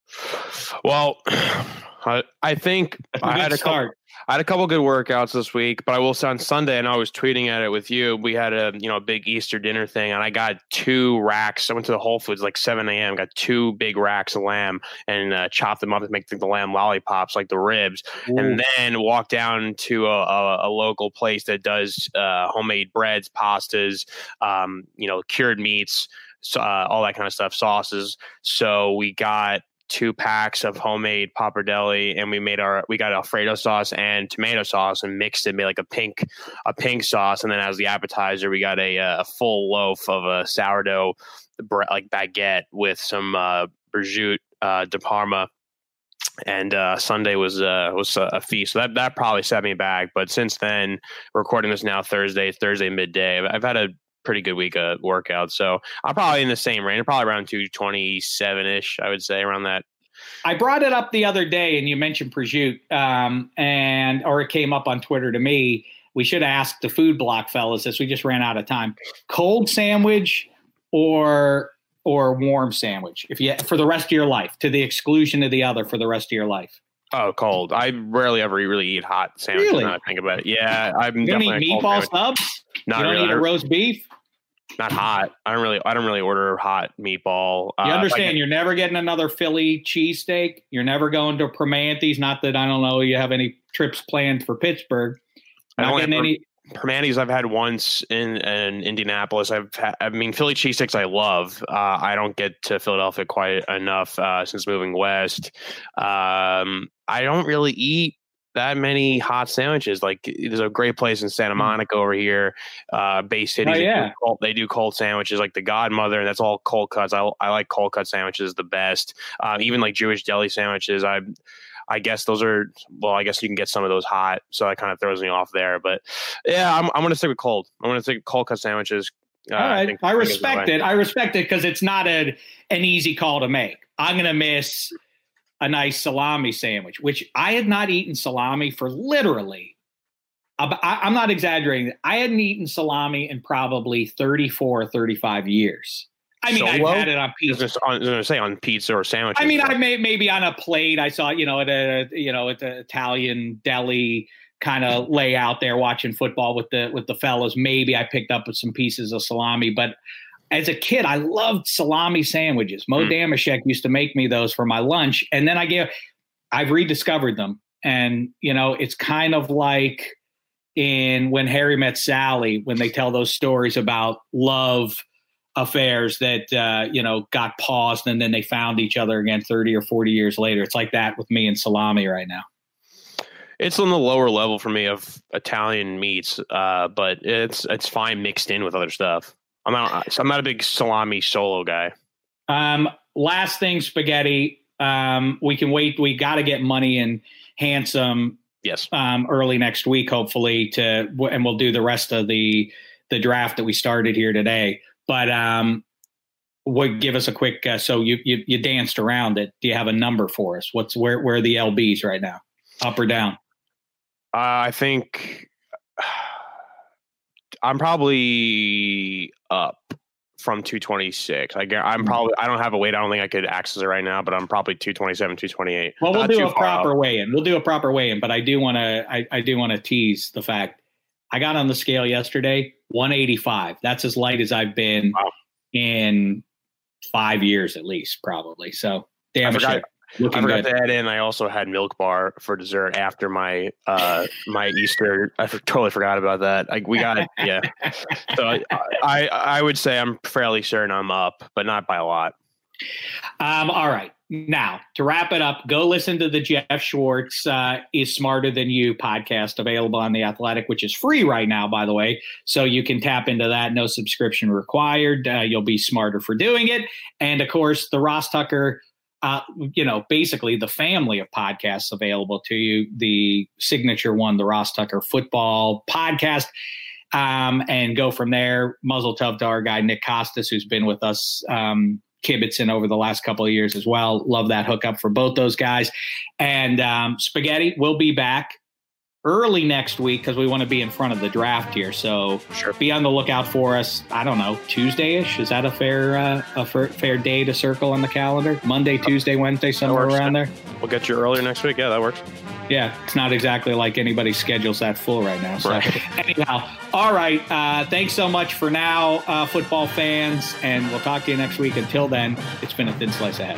Well, I, I think I had a start. Couple, I had a couple good workouts this week, but I will say on Sunday, and I was tweeting at it with you. We had a you know a big Easter dinner thing, and I got two racks. I went to the Whole Foods like seven a.m. Got two big racks of lamb and uh, chopped them up to make the, the lamb lollipops, like the ribs, Ooh. And then walked down to a, a, a local place that does uh, homemade breads, pastas, um, you know, cured meats, uh, all that kind of stuff, sauces. So we got two packs of homemade pappardelle, and we made our we got Alfredo sauce and tomato sauce and mixed it, made like a pink a pink sauce, and then as the appetizer we got a a full loaf of a sourdough like baguette with some uh prosciutto uh de Parma, and uh Sunday was uh was a feast. So that that probably set me back, but since then, recording this now Thursday Thursday midday, I've had a pretty good week of workouts. So I'm probably in the same range, probably around two twenty-seven ish, I would say, around that. I brought it up the other day, and you mentioned prosciutto, um, and or it came up on Twitter to me. We should ask the food block fellas this. We just ran out of time. Cold sandwich or or warm sandwich, if you for the rest of your life, to the exclusion of the other for the rest of your life. Oh, cold. I rarely ever really eat hot sandwiches. Really? Now I think about it. Yeah, I'm you don't definitely eat meatball subs. Not you don't really. eat a roast beef. Not hot. I don't really. I don't really order hot meatball. You uh, understand? like, you're never getting another Philly cheesesteak. You're never going to Primanti's. Not that I don't know you have any trips planned for Pittsburgh. I Not don't getting ever, any. Primanti's I've had once in, in Indianapolis. I've had, I mean Philly cheesesteaks I love. Uh, I don't get to Philadelphia quite enough uh, since moving west. Um, I don't really eat that many hot sandwiches. Like there's a great place in Santa Monica over here, uh, Bay City. Oh, yeah. They do, cold, they do cold sandwiches like the Godmother, and that's all cold cuts. I, I like cold cut sandwiches the best. Uh, even like Jewish deli sandwiches. I I guess those are, well, I guess you can get some of those hot. So that kind of throws me off there. But yeah, I'm, I'm going to stick with cold. I'm going to stick with cold cut sandwiches. Uh, All right. I, think, I think respect it. I respect it because it's not a, an easy call to make. I'm going to miss a nice salami sandwich, which I had not eaten salami for literally, I, I'm not exaggerating. I hadn't eaten salami in probably thirty-four or thirty-five years. I mean, Solo? I've had it on pizza. I was going to say on pizza or sandwiches. I mean, I may maybe on a plate. I saw, you know, at a you know at the Italian deli kind of lay out there watching football with the with the fellas. Maybe I picked up some pieces of salami, but as a kid, I loved salami sandwiches. Mo mm. Damashek used to make me those for my lunch, and then I gave. I've rediscovered them, and you know, it's kind of like in When Harry Met Sally, when they tell those stories about love affairs that, uh, you know, got paused and then they found each other again thirty or forty years later. It's like that with me and salami right now. It's on the lower level for me of Italian meats, uh, but it's it's fine mixed in with other stuff. I'm not I'm not a big salami solo guy. Um, last thing, spaghetti. Um, we can wait. We got to get Money and Handsome. Yes. Um, early next week, hopefully, to and we'll do the rest of the the draft that we started here today. But um, would give us a quick. Uh, so you, you you danced around it. Do you have a number for us? What's where where are the L Bs right now? Up or down? Uh, I think I'm probably up from two twenty-six. I get, I'm probably I don't have a weight. I don't think I could access it right now, but I'm probably two twenty-seven, two twenty-eight. Well, we'll Not do a proper out. weigh-in. We'll do a proper weigh-in. But I do want to. I, I do want to tease the fact I got on the scale yesterday. one eighty-five. That's as light as I've been wow. in five years at least, probably. So damn it. I forgot to add in. I also had Milk Bar for dessert after my uh, my Easter. I totally forgot about that. Like we got yeah. So I, I I would say I'm fairly certain I'm up, but not by a lot. Um. All right. Now, to wrap it up, go listen to the Jeff Schwartz uh, Is Smarter Than You podcast, available on The Athletic, which is free right now, by the way. So you can tap into that. No subscription required. Uh, you'll be smarter for doing it. And, of course, the Ross Tucker, uh, you know, basically the family of podcasts available to you. The signature one, the Ross Tucker Football Podcast. Um, and go from there. Muzzle tov to our guy, Nick Costas, who's been with us um kibitzing over the last couple of years as well. Love that hookup for both those guys. And um, Spaghetti will be back early next week because we want to be in front of the draft here. So sure. Be on the lookout for us. I don't know, Tuesday-ish. Is that a fair uh, a fair, fair day to circle on the calendar? Monday, Tuesday, Wednesday, somewhere around there? We'll get you earlier next week. Yeah, that works. Yeah, it's not exactly like anybody's schedule's that full right now. So right. Anyhow, all right. Uh, thanks so much for now, uh, football fans, and we'll talk to you next week. Until then, it's been a thin slice ahead.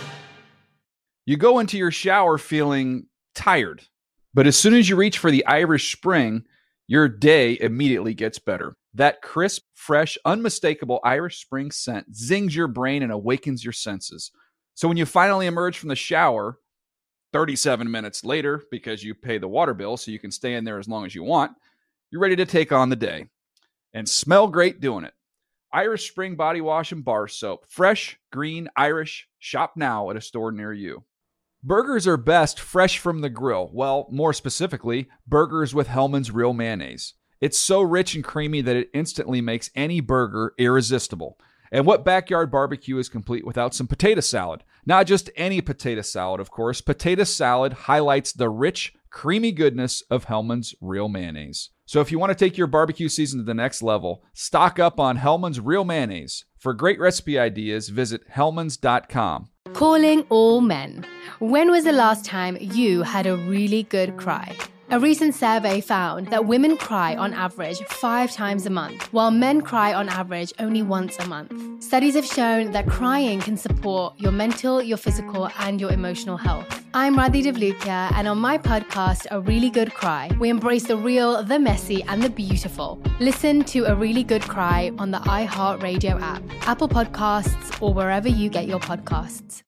You go into your shower feeling tired, but as soon as you reach for the Irish Spring, your day immediately gets better. That crisp, fresh, unmistakable Irish Spring scent zings your brain and awakens your senses. So when you finally emerge from the shower, thirty-seven minutes later, because you pay the water bill so you can stay in there as long as you want, you're ready to take on the day and smell great doing it. Irish Spring Body Wash and Bar Soap. Fresh, green, Irish. Shop now at a store near you. Burgers are best fresh from the grill. Well, more specifically, burgers with Hellmann's Real Mayonnaise. It's so rich and creamy that it instantly makes any burger irresistible. And what backyard barbecue is complete without some potato salad? Not just any potato salad, of course. Potato salad highlights the rich, creamy goodness of Hellmann's Real Mayonnaise. So if you want to take your barbecue season to the next level, stock up on Hellmann's Real Mayonnaise. For great recipe ideas, visit hellmanns dot com. Calling all men. When was the last time you had a really good cry? A recent survey found that women cry on average five times a month, while men cry on average only once a month. Studies have shown that crying can support your mental, your physical, and your emotional health. I'm Radhi Devlukia, and on my podcast, A Really Good Cry, we embrace the real, the messy, and the beautiful. Listen to A Really Good Cry on the iHeartRadio app, Apple Podcasts, or wherever you get your podcasts.